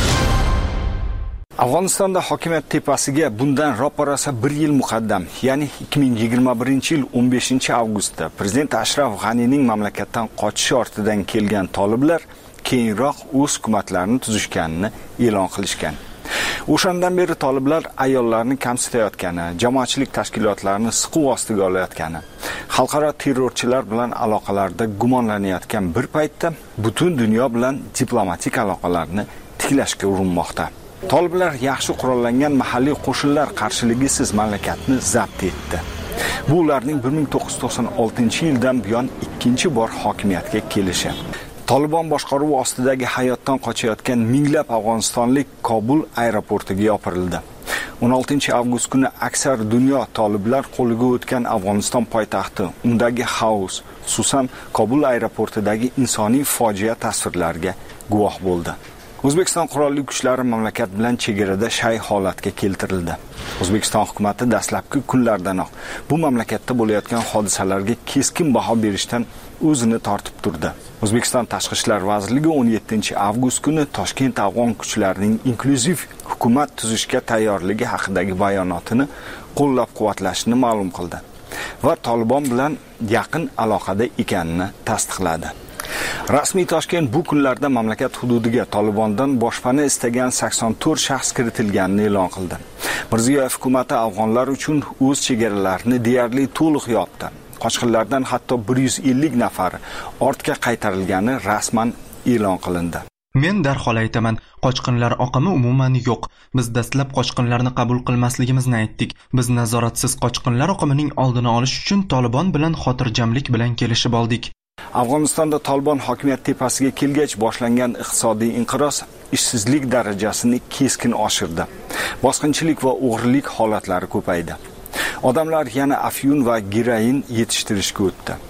Afg'onistonda hokimiyat tepasiga bundan ro'parasa bir yil muqaddam, ya'ni ikki ming yigirma birinchi yil o'n beshinchi avgustda prezident Ashraf G'anining mamlakatdan qochishi ortidan kelgan toliblar keyinroq o'z hukumatlarini tuzishganini e'lon qilishgan. O'shandan beri toliblar ayollarni kamsitayotgani, jamoatchilik tashkilotlarini siquv ostiga olayotgani, xalqaro terrorchilar bilan aloqalarda gumonlanayotgan bir paytda butun dunyo bilan diplomatik aloqalarni tiklashga urinmoqda. Toliblar yaxshi qurollangan mahalliy qo'shinlar qarshiligisiz mamlakatni zabt etdi. Bu ularning bir ming to'qqiz yuz to'qson oltinchi yildan buyon ikkinchi bor hokimiyatga kelishi. Tolibon boshqaruvi ostidagi hayotdan qochayotgan minglab afg'onistonlik Kobul aeroportiga yopirildi. o'n oltinchi avgust kuni aksar dunyo toliblar qo'liga o'tgan Afg'oniston poytaxti, undagi xaos, xususan Kobul aeroportidagi insoniy fojia tasvirlariga guvoh bo'ldi. O'zbekiston qurolli kuchlari mamlakat bilan chegarada shay holatga keltirildi. O'zbekiston hukumatı dastlabki kunlardanoq bu mamlakatda bo'layotgan hodisalarga keskin baho berishdan o'zini tortib turdi. O'zbekiston Tashqi ishlar vazirligi o'n yettinchi avgust kuni Toshkent afg'on kuchlarining inklyuziv hukumat tuzishga tayyorligi haqidagi bayonotini qo'llab-quvvatlashini ma'lum qildi va Tolibon bilan yaqin aloqada ekanini tasdiqladi. Rasmiy Toshkent bu kunlarda mamlakat hududiga Tolibondan boshpana istagan sakson to'rt shaxs kiritilganini e'lon qildi. Mirziyoyev hukumatı afg'onlar uchun o'z chegaralarini deyarli to'liq yopdi. Qochqinlardan hatto bir yuz ellik nafari ortga qaytarilgani rasman e'lon qilindi. Men darhol aytaman, qochqinlar oqimi umuman yo'q. Biz dastlab qochqinlarni qabul qilmasligimizni aytdik. Biz nazoratsiz qochqinlar oqimining oldini olish uchun Tolibon bilan xotirjamlik bilan kelishib oldik. Afg'onistonda Tolibon hokimiyat tepasiga kelgach boshlangan iqtisodiy inqiroz ishsizlik darajasini keskin oshirdi. Bosqinchilik va o'g'rilik holatlari ko'paydi. Odamlar yana afyun va geroin yetishtirishga o'tdi.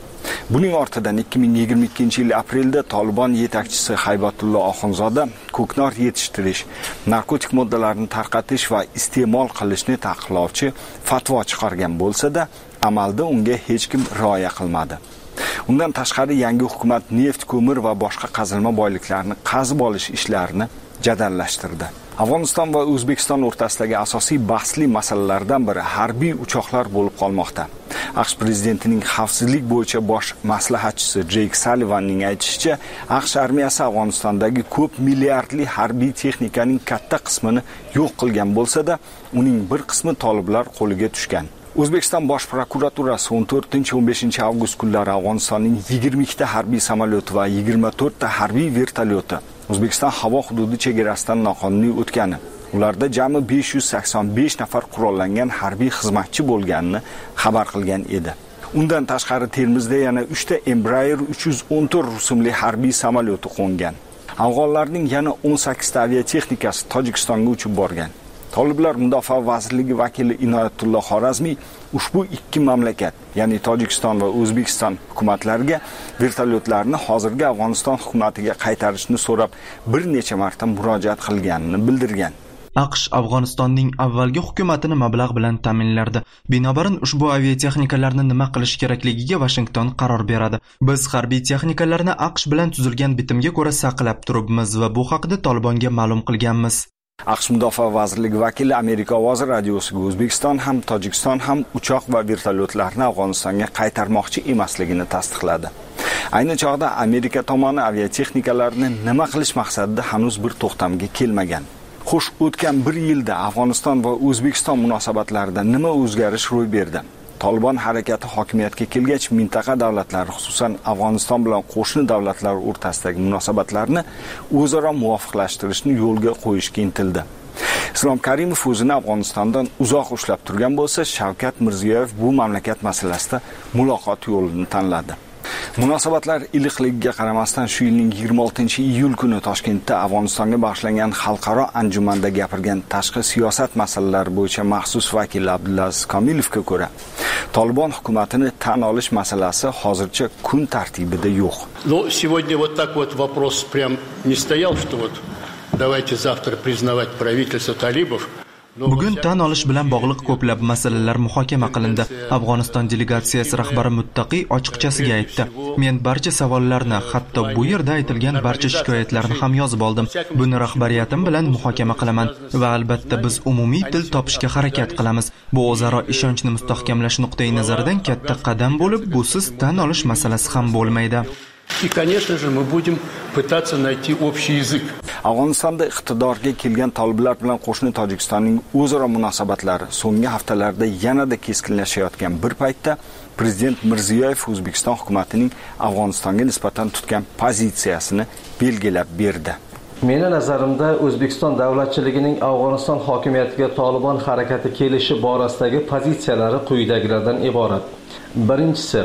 Buning ortidan ikki ming yigirma ikkinchi yil aprelda Tolibon yetakchisi Haybatullo Oxunzoda ko'knor yetishtirish, narkotik moddalarni tarqatish va iste'mol qilishni taqiqlovchi fatvo chiqargan bo'lsa-da, amalda unga hech kim rioya qilmadi. Undan tashqari yangi hukumat neft, ko'mir va boshqa qazilma boyliklarni qazib olish ishlarini jadallashtirdi. Afg'oniston va O'zbekiston o'rtasidagi asosiy bahsli masalalardan biri harbiy uchoqlar bo'lib qolmoqda. AQSh prezidentining xavfsizlik bo'yicha bosh maslahatchisi Jeyk Sallivanning aytishicha, AQSh armiyasi Afg'onistondagi ko'p milliardli harbiy texnikaning katta qismini yo'q qilgan bo'lsa-da, uning bir qismi toliblar qo'liga tushgan. O'zbekiston bosh prokuraturasi o'n to'rtinchi o'n beshinchi avgust kunlari Afg'onistonning yigirma ikkita harbiy samolyoti va yigirma to'rtta harbiy vertolyoti O'zbekiston havo hududi chegarasidan noqonuniy o'tgani, ularda jami besh yuz sakson besh nafar qurollangan harbiy xizmatchi bo'lganini xabar qilgan edi. Undan tashqari Termizda yana uchta Embraer uch yuz o'n to'rt rusumli harbiy samolyoti qo'ngan. Afg'onlarning yana o'n sakkizta aviatexnikasi Tojikistonga uchib borgan. Toliblar Mudofaa vazirligi vakili Inoyatullo Xorazmiy ushbu ikki mamlakat, ya'ni Tojikiston va O'zbekiston hukumatlariga vertolyotlarni hozirgi Afg'oniston hukumatiga qaytarishni so'rab bir necha marta murojaat qilganini bildirgan. AQSh Afg'onistonning avvalgi hukumatini mablag' bilan ta'minlardi. Binobarin ushbu aviatexnikalarni nima qilish kerakligiga Washington qaror beradi. Biz harbiy texnikalarni AQSh bilan tuzilgan bitimga ko'ra saqlab turibmiz va bu haqida Tolibonga ma'lum qilganmiz. AQSh Mudofaa vazirligi vakili Amerika ovozi radiosiga O'zbekiston ham Tojikiston ham uchoq va vertolyotlarni Afg'onistonga qaytarmoqchi emasligini tasdiqladi. Ayni chog'da Amerika tomoni aviatexnikalarni nima qilish maqsadida hanuz bir to'xtamga kelmagan. Xo'sh, o'tgan bir yilda Afg'oniston va O'zbekiston munosabatlarida nima o'zgarish ro'y berdi? Tolibon harakati hokimiyatga kelgach, mintaqa davlatlari, xususan Afg'oniston bilan qo'shni davlatlar o'rtasidagi munosabatlarni o'zaro muvofiqlashtirishni yo'lga qo'yishga intildi. Islom Karimov o'zini Afg'onistondan uzoq ushlab turgan bo'lsa, Shavkat Mirziyoyev bu mamlakat masalasida muloqot yo'lini tanladi. Munosabatlar iliqligiga qaramasdan shu yilning yigirma oltinchi iyul kuni Toshkentda Afg'onistonga bag'ishlangan xalqaro anjumanda gapirgan tashqi siyosat masalalari bo'yicha maxsus vakil Abdulaziz Komilovga ko'ra, Tolibon hukumatini tan olish masalasi hozircha kun tartibida yo'q. Но сегодня вот так вот вопрос прям не стоял, что вот давайте завтра признавать правительство талибов. Bugun tan olish bilan bog'liq ko'plab masalalar muhokama qilindi. Afg'oniston delegatsiyasi rahbari Muttaqiy ochiqchasiga aytdi. Men barcha savollarni, hatto bu yerda aytilgan barcha shikoyatlarni ham yozib oldim. Buni rahbariyatim bilan muhokama qilaman va albatta biz umumiy til topishga harakat qilamiz. Bu o'zaro ishonchni mustahkamlash nuqtai nazaridan katta qadam bo'lib, busiz tan olish masalasi ham bo'lmaydi. И, конечно же, мы будем пытаться найти общий язык. Afg'onistonda iqtidorga kelgan toliblar bilan qo'shni Tojikistonning o'zaro munosabatlari so'nggi haftalarda yanada keskinlashayotgan bir paytda prezident Mirziyoyev O'zbekiston hukumatining Afg'onistonga nisbatan tutgan pozitsiyasini belgilab berdi. Meni nazarimda O'zbekiston davlatchiligining Afg'oniston hokimiyatiga Tolibon harakati kelishi borasidagi pozitsiyalari quyidagilardan iborat. Birinchisi,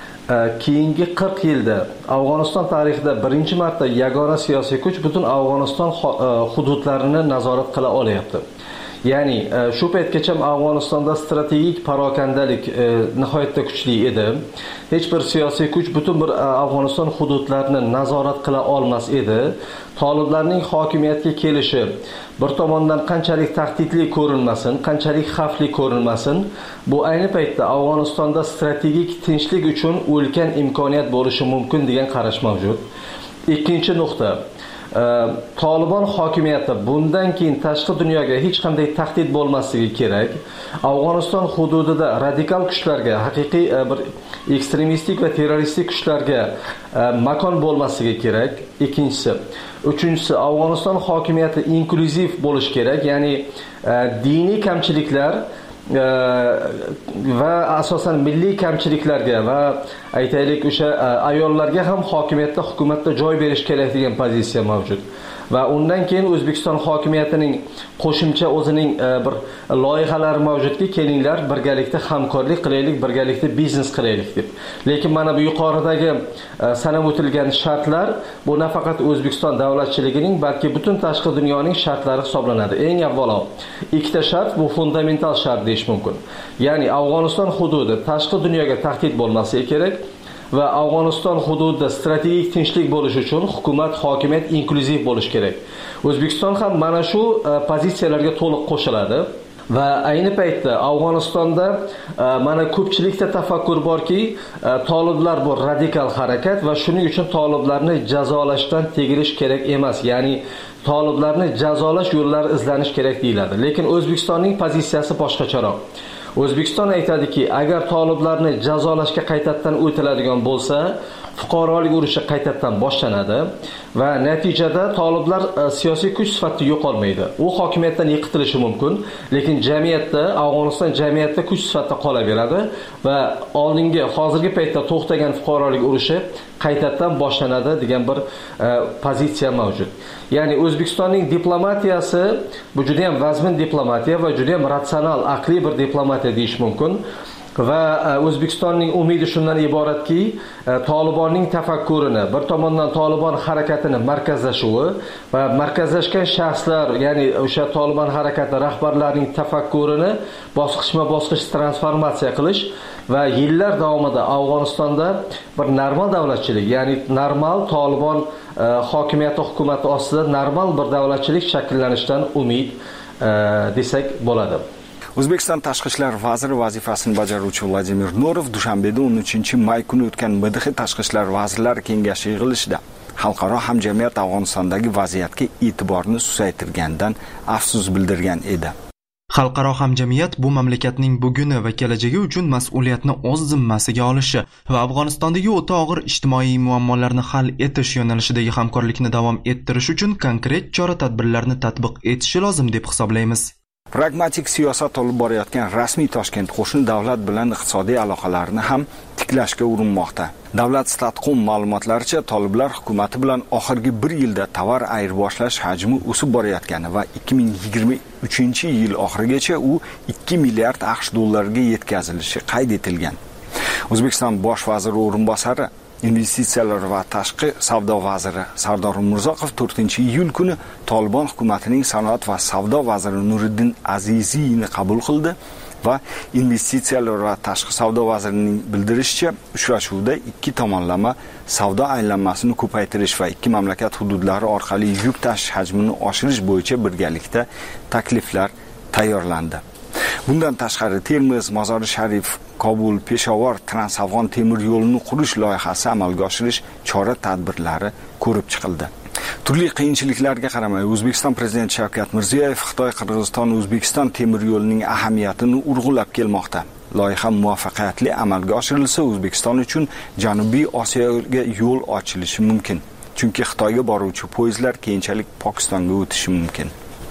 keyingi qirq yilda Afg'oniston tarixida birinchi marta yagona siyosiy kuch butun Afg'oniston hududlarini nazorat qila olyapti. Ya'ni shu paytgacha Afg'onistonda strategik parokandalik nihoyatda kuchli edi. Hech bir siyosiy kuch butun bir Afg'oniston hududlarini nazorat qila olmas edi. Toliblarning hokimiyatga kelishi bir tomondan qanchalik tahdidli ko'rinmasin, qanchalik xavfli ko'rinmasin, bu ayni paytda Afg'onistonda strategik tinchlik uchun ulkan imkoniyat bo'lishi mumkin degan qarash mavjud. Ikkinchi nuqta, Tolibon hokimiyati bundan keyin tashqi dunyoga hech qanday tahdid bo'lmasligi kerak. Afg'oniston hududida radikal kuchlarga, haqiqiy bir ekstremistik va terroristik kuchlarga makon bo'lmasligi kerak. Ikkinchisi, uchinchisi, Afg'oniston hokimiyati inklyuziv bo'lish kerak, ya'ni diniy kamchiliklar va asosan milliy kamchiliklarga va aytaylik o'sha ayollarga ham hokimiyatda, hukumatda joy berish kerak degan pozitsiya mavjud. Va undan keyin O'zbekiston hokimiyatining qo'shimcha o'zining bir loyihalari mavjudki, kelinglar birgalikda hamkorlik qilaylik, birgalikda biznes qilaylik deb. Lekin mana bu yuqoridagi sanab o'tilgan shartlar bu nafaqat O'zbekiston davlatchiligining, balki butun tashqi dunyoning shartlari hisoblanadi. Eng avvalo, ikkita shart, bu fundamental shart deyish mumkin. Ya'ni Afg'oniston hududi tashqi dunyoga tahdid bo'lmasligi kerak. va Afg'oniston hududida strategik tinchlik bo'lishi uchun hukumat, hokimiyat inklyuziv bo'lishi kerak. O'zbekiston ham mana shu pozitsiyalarga to'liq qo'shiladi. Va ayni paytda Afg'onistonda mana ko'pchilikda tafakkur borki, toliblar bu radikal harakat va shuning uchun toliblarni jazolashdan tegirish kerak emas. Ya'ni toliblarni jazolash yo'llari izlanish kerak deyiladi. Lekin O'zbekistonning pozitsiyasi boshqacharoq. O'zbekiston aytadiki, agar toliblarni jazolashga qaytadan o'tiladigan bo'lsa, fuqarolik urushi qaytadan boshlanadi va natijada toliblar siyosiy kuch sifatida yo'qolmaydi. U hokimiyatdan yiqitilishi mumkin, lekin jamiyatda, Afg'oniston jamiyatda kuch sifatida qolaveradi va oldingi hozirgi paytda to'xtagan fuqarolik urushi qaytadan boshlanadi degan bir e, pozitsiya mavjud. Ya'ni O'zbekistonning diplomatiyasi bu juda ham vazmin diplomatiya va juda ham ratsional, aqliy bir diplomatiya deyish mumkin. Va O'zbekistonning umidi shundan iboratki, Tolibonning tafakkurini, bir tomondan Tolibon harakatini markazlashuvi va markazlashgan shaxslar, ya'ni o'sha Tolibon harakati rahbarlarining tafakkurini bosqichma-bosqich transformatsiya qilish va yillar davomida Afg'onistonda bir normal davlatchilik, ya'ni normal Tolibon hokimiyati hukumati ostida normal bir davlatchilik shakllanishdan umid desak bo'ladi. O'zbekiston Tashqi ishlar vaziri vazifasini bajaruvchi Vladimir Norov dushanbeda o'n uchinchi may kuni o'tgan M D X Tashqi ishlar vazirlari kengashi yig'ilishida xalqaro hamjamiyat Afg'onistondagi vaziyatga e'tiborni susaytirgandan afsus bildirgan edi. Xalqaro hamjamiyat bu mamlakatning buguni va kelajagi uchun mas'uliyatni o'z zimmasiga olishi va Afg'onistondagi o'ta og'ir ijtimoiy muammolarni hal etish yo'nalishidagi hamkorlikni davom ettirish uchun konkret chora-tadbirlarni tatbiq etishi lozim deb hisoblaymiz. Pragmatik siyosat olib borayotgan rasmiy Toshkent qo'shni davlat bilan iqtisodiy aloqalarni ham tiklashga urinmoqda. Davlat statqom ma'lumotlaricha, toliblar hukumati bilan oxirgi bir yilda tovar ayirboshlash hajmi o'sib borayotgani va ikki ming yigirma uchinchi yil oxirigacha u ikki milliard AQSh dollariga yetkazilishi qayd etilgan. O'zbekiston bosh vaziri o'rinbosari, investitsiyalar va tashqi savdo vaziri Sardor Umurzoqov to'rtinchi iyul kuni Tolibon hukumatining sanoat va savdo vaziri Nuriddin Aziziyni qabul qildi va investitsiyalar va tashqi savdo vazirining bildirishicha, uchrashuvda ikki tomonlama savdo aylanmasini ko'paytirish va ikki mamlakat hududlari orqali yuk tashish hajmini oshirish bo'yicha birgalikda takliflar tayyorlandi. Bundan tashqari Termiz, Mozori Sharif, Kobul, Peshawar transafg'on temir yo'lini qurish loyihasi amalga oshirish chora-tadbirlari ko'rib chiqildi. Turli qiyinchiliklarga qaramay, O'zbekiston prezidenti Shavkat Mirziyoyev Xitoy, Qirg'iziston, O'zbekiston temir yo'lining ahamiyatini urg'ulab kelmoqda. Loyiha muvaffaqiyatli amalga oshirilsa, O'zbekiston uchun Janubiy Osiyoga yo'l ochilishi mumkin. Chunki Xitoyga boruvchi poyezdlar keyinchalik Pokistonga o'tishi mumkin.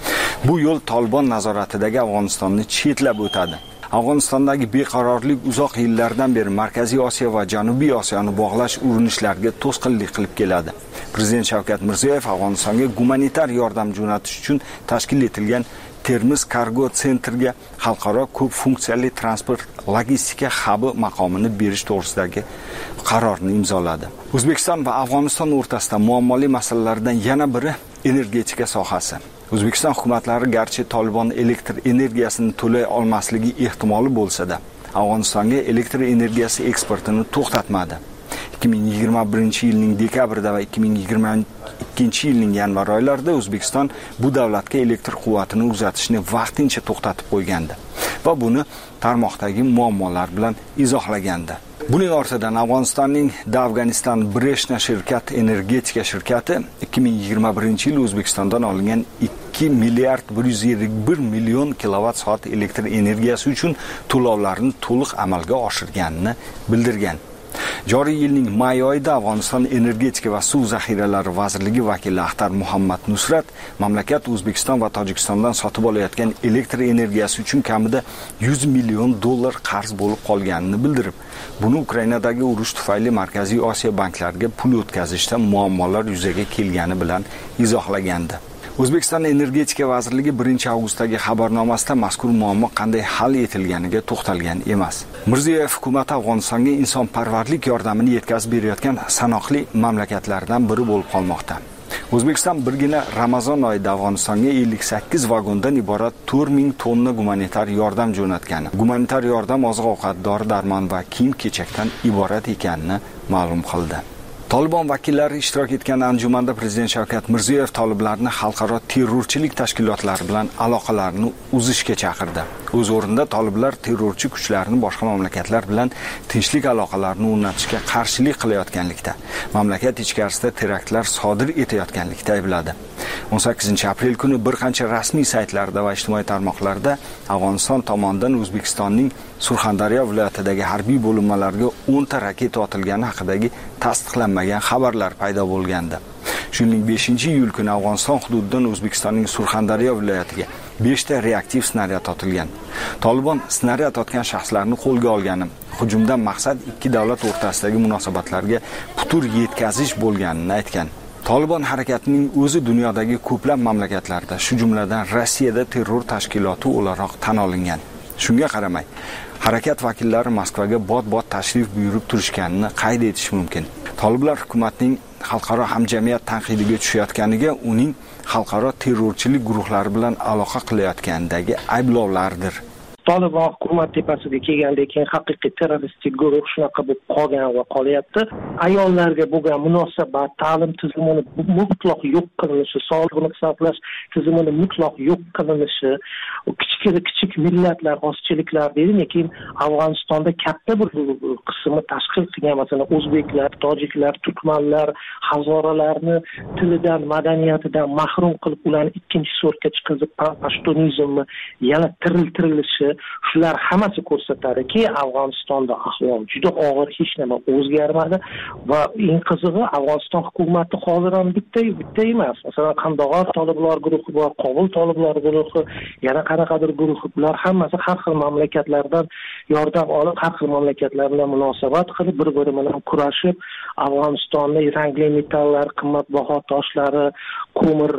Bu yo'l Tolibon nazoratidagi Afg'onistonni chetlab o'tadi. Afg'onistondagi beqarorlik uzoq yillardan beri Markaziy Osiyo va Janubiy Osiyoni bog'lash urinishlariga to'sqinlik qilib keladi. Prezident Shavkat Mirziyoyev Afg'onistonga gumanitar yordam jo'natish uchun tashkil etilgan Termiz Kargo Centerga xalqaro ko'p funksiyali transport logistika hubi maqomini berish to'g'risidagi qarorni imzoladi. O'zbekiston va Afg'oniston o'rtasida muammoli masalalardan yana biri energetika sohasi. O'zbekiston hukumatlari garchi Tolibon elektr energiyasini to'lay olmasligi ehtimoli bo'lsa-da, Afg'onistonga elektr energiyasi eksportini to'xtatmadi. ikki ming yigirma birinchi yilning dekabrida va ikki ming yigirma ikkinchi yilning yanvar oylarida O'zbekiston bu davlatga elektr quvvatini uzatishni vaqtincha to'xtatib qo'ygandi va buni tarmoqdagi muammolar bilan izohlagandi. Buning ortidan Afg'onistonning Afg'oniston Breshna shirkat energetika shirkati ikki ming yigirma birinchi yil O'zbekistondan olingan ikki milliard bir yuz ellik bir million kilovat soat elektr energiyasi uchun to'lovlarni to'liq amalga oshirganini bildirgan. Joriy yilning may oyida Afg'oniston energetika va suv zaxiralari vazirligi vakili Axtar Muhammad Nusrat mamlakat O'zbekiston va Tojikistondan sotib olayotgan elektr energiyasi uchun kamida yuz million dollar qarz bo'lib qolganini bildirib, buni Ukrainadagi urush tufayli Markaziy Osiyo banklariga pul o'tkazishda muammolar yuzaga kelgani bilan izohlagandi. O'zbekiston Energetika vazirligi birinchi avgustdagi xabarnomasida mazkur muammo qanday hal etilganiga to'xtalgan emas. Mirziyoyev hukumati Afg'onistonga insonparvarlik yordamini yetkazib berayotgan sanoqli mamlakatlardan biri bo'lib qolmoqda. O'zbekiston birgina Ramazon oyida Afg'onistonga ellik sakkiz vagondan iborat to'rt ming tonna gumanitar yordam jo'natgani, gumanitar yordam oziq-ovqat, dori-darmon va kiyim-kechakdan iborat ekanini ma'lum qildi. Tolibon vakillari ishtirok etgan anjumanda Prezident Shavkat Mirziyoyev toliblarni xalqaro terrorchilik tashkilotlari bilan aloqalarini uzishga chaqirdi. O'z o'rnida toliblar terrorchi kuchlarni boshqa mamlakatlar bilan tinchlik aloqalarini o'rnatishga qarshilik qilayotganlikda, mamlakat ichkarisida teraktlar sodir etayotganlikda aybladi. o'n sakkizinchi aprel kuni bir qancha rasmiy saytlarda va ijtimoiy tarmoqlarda Afg'oniston tomonidan O'zbekistonning Surxondaryo viloyatidagi harbiy bo'linmalarga o'n ta raketa otilgani haqidagi tasdiqlanmagan xabarlar paydo bo'lgandi. Shuningdek, beshinchi iyul kuni Afg'oniston hududidan O'zbekistonning Surxondaryo viloyatiga besh ta reaktiv snaryad otilgan. Tolibon snaryad otgan shaxslarni qo'lga olgani, hujumdan maqsad ikki davlat o'rtasidagi munosabatlarga putur yetkazish bo'lganini aytgan. Tolibon harakatining o'zi dunyodagi ko'plab mamlakatlarda, shu jumladan Rossiyada terror tashkiloti o'laroq tan olingan. Shunga qaramay, harakat vakillari Moskvaga bot-bot tashrif buyurib turishganini qayd etish mumkin. Toliblar hukumatning xalqaro hamjamiyat tanqidiga tushayotganiga uning xalqaro terrorchilik guruhlari bilan aloqa qilayotganidagi ayblovlardir. Tolibon hukumat tepasiga kelgandan keyin haqiqiy terroristik guruh shunaqa bo'lib qolgan va qolyapti. Ayollarga bo'lgan munosabat, ta'lim tizimini mutlaq yo'q qilinishi, sog'liqni saqlash tizimini mutlaq yo'q qilinishi, kichik kichik millatlar, ozchiliklar deydi, lekin Afg'onistonda katta bir qismi tashkil qilgan, masalan, o'zbeklar, tojiklar, turkmanlar, hazoralarni tilidan, madaniyatidan mahrum qilib, ularni ikkinchi sortga chiqarib, pashtunizmni yana tiriltirilishi, shular hammasi ko'rsatadiki, Afg'onistonda ahvol juda og'ir, hech nima o'zgarmadi va eng qizig'i, Afg'oniston hukumati hozir ham bitta bitta emas. Masalan, Qandog'or toliblar guruhi bor, Qobul toliblar guruhi, yana qanaqadir guruh, bular hammasi har xil mamlakatlardan yordam olib, har xil mamlakatlar bilan munosabat qilib, bir-biri bilan kurashib, Afg'onistonning rangli metallar, qimmatbaho toshlari, ko'mir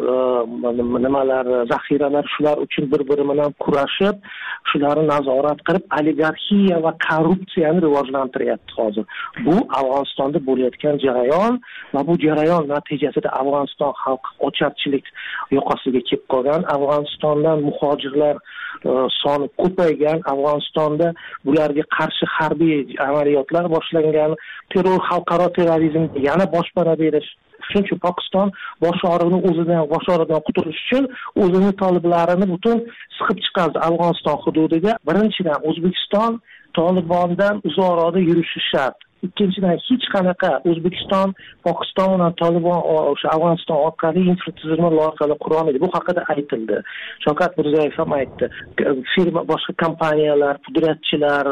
nimalar, zaxiralar, shular uchun bir-biri bilan kurashib, shularni nazorat qilib, oligarxiya va korrupsiyani rivojlantiryapti hozir. Bu Afg'onistonda bo'layotgan jarayon va bu jarayon natijasida Afg'oniston xalqi ocharchilik yoqasiga kelib qolgan. Afg'onistondan muhojirlar soni ko'paygan, Afg'onistonda bularga qarshi harbiy amaliyotlar boshlangan, terror, xalqaro terrorizmga yana boshpana berish. Shuning uchun Pokiston bosh og'rig'ini o'zidan, bosh og'rig'idan qutulish uchun o'zini toliblarini butun siqib chiqardi Afg'oniston hududiga. Birinchidan, O'zbekiston Tolibondan uzoqroqda yurishi shart. Ikkinchidan, hech qanaqa O'zbekiston Pokiston bilan Tolibon o'sha Afg'oniston orqali infratuzilma loyihalari qura olmaydi. Bu haqida aytildi. Shavkat Mirziyoyev ham aytdi. Firma, boshqa kompaniyalar, pudratchilar,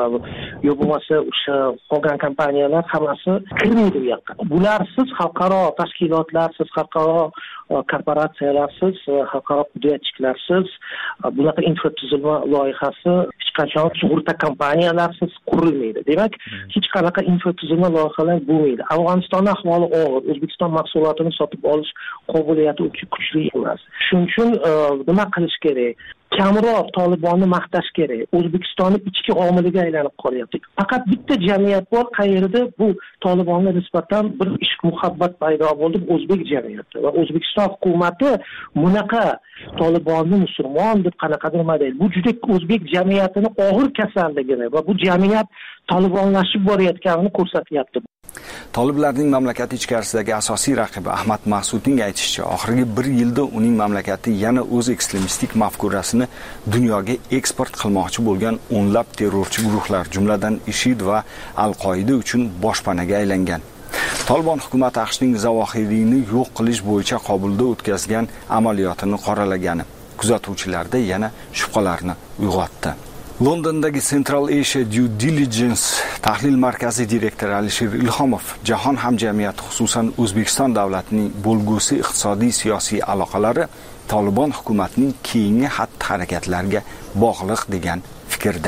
yo bo'lmasa o'sha qolgan kompaniyalar hammasi kirmaydi bu yoqqa. Bularsiz xalqaro tashkilotlarsiz, xalqaro korporatsiyalarsiz, xalqaro pudratchilarsiz, bunaqa infratuzilma loyihasi hech qachon sug'urta kompaniyalarsiz qurilmaydi. Demak, hech qanaqa infratuzilma loyihalar bo'lmaydi. Afg'onistonning ahvoli og'ir. O'zbekiston mahsulotini sotib olish qobiliyati kuchli emas. Shuning uchun nima qilish kerak? Kamroq Tolibonni maqtash kerak. O'zbekistonning ichki omiliga aylanib qolyapti. Faqat bitta jamiyat bor, qayerda bu Tolibonga nisbatan bir ishq muhabbat paydo bo'ldi, o'zbek jamiyati va O'zbekiston hukumati bunaqa Tolibonni musulmon deb qanaqadir deydi. Bu juda o'zbek jamiyatining og'ir kasalligini va bu jamiyat tolibonlashib borayotganini ko'rsatyapti. Toliblarning mamlakat ichkarisidagi asosiy raqibi Ahmad Mas'udning aytishicha, oxirgi bir yilda uning mamlakati yana o'z ekstremistik mafkurasini dunyoga eksport qilmoqchi bo'lgan o'nlab terrorchi guruhlar, jumladan IShID va Al-Qoida uchun boshpanaga aylangan. Tolibon hukumati AQShning Zavohiriyni yo'q qilish bo'yicha Qobulda o'tkazgan amaliyotini qoralagani kuzatuvchilarda yana shubhalarni uyg'otdi. Londondagi Central Asia Due Diligence tahlil markazi direktori Alisher Ilhomov jahon hamjamiyati, xususan O'zbekiston davlatining bo'lgusi iqtisodiy siyosiy aloqalari Tolibon hukumatining keyingi xatti-harakatlariga bog'liq degan fikrda.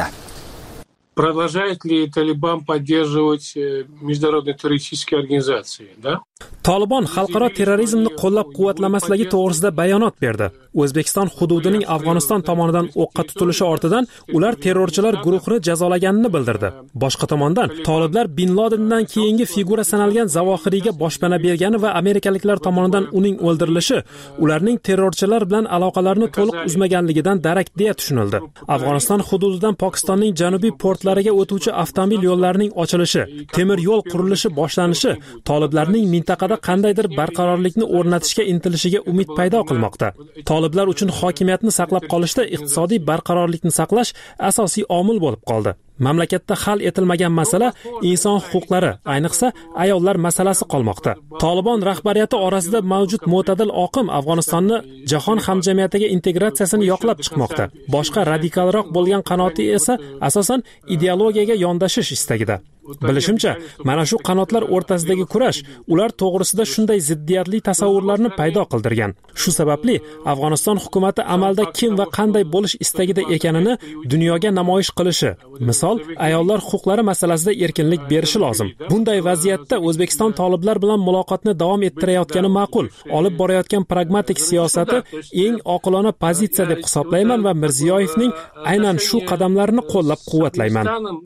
Продолжает ли Талибан поддерживать международные террористические организации, да? Tolibon xalqaro terrorizmni qo'llab-quvvatlamasligi to'g'risida bayonot berdi. O'zbekiston hududining Afg'oniston tomonidan o'qqa tutilishi ortidan ular terrorchilar guruhini jazolaganini bildirdi. Boshqa tomondan, toliblar Bin Ladendan keyingi figura sanalgan Zavohiriyga boshpana bergani va amerikaliklar tomonidan uning o'ldirilishi ularning terrorchilar bilan aloqalarini to'liq uzmaganligidan darak deya tushunildi. Afg'oniston hududidan Pokistonning janubiy portlariga o'tuvchi avtomobil yo'llarining ochilishi, temir yo'l qurilishi boshlanishi toliblarning mintaqada qandaydir barqarorlikni o'rnatishga intilishiga umid paydo qilmoqda. Toliblar uchun hokimiyatni saqlab qolishda iqtisodiy barqarorlikni saqlash asosiy omil bo'lib qoldi. Mamlakatda hal etilmagan masala inson huquqlari, ayniqsa ayollar masalasi qolmoqda. Tolibon rahbariyati orasida mavjud mo'tadil oqim Afg'onistonni jahon hamjamiyatiga integratsiyasini yoqlab chiqmoqda. Boshqa radikalroq bo'lgan qanoti esa asosan ideologiyaga yondashish istagida. Bilishimcha, mana shu qanotlar o'rtasidagi kurash ular to'g'risida shunday ziddiyatli tasavvurlarni paydo qildirgan. Shu sababli Afg'oniston hukumatı amalda kim va qanday bo'lish istagida ekanini dunyoga namoyish qilishi, misol, ayollar huquqlari masalasida erkinlik berishi lozim. Bunday vaziyatda O'zbekiston toliblar bilan muloqotni davom ettirayotgani ma'qul. Olib borayotgan pragmatik siyosati eng oqilona pozitsiya deb hisoblayman va Mirziyoyevning aynan shu qadamlarini qo'llab-quvvatlayman.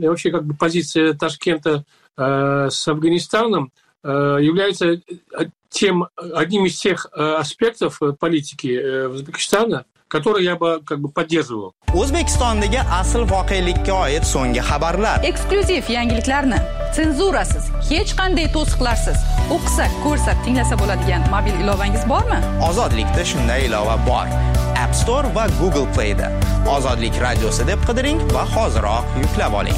С Афганистаном является тем, одним из тех аспектов политики Узбекистана, который я бы как бы поддерживал. O'zbekistondagi asl voqelikka oid so'nggi xabarlar. Eksklyuziv yangiliklarni senzurasiz, hech qanday to'siqlarsiz o'qisak, ko'rsak, tinglasa bo'ladigan mobil ilovangiz bormi? Ozodlikda shunday ilova bor. App Store va Google Play da. Ozodlik radiosi deb qidiring va hoziroq yuklab oling.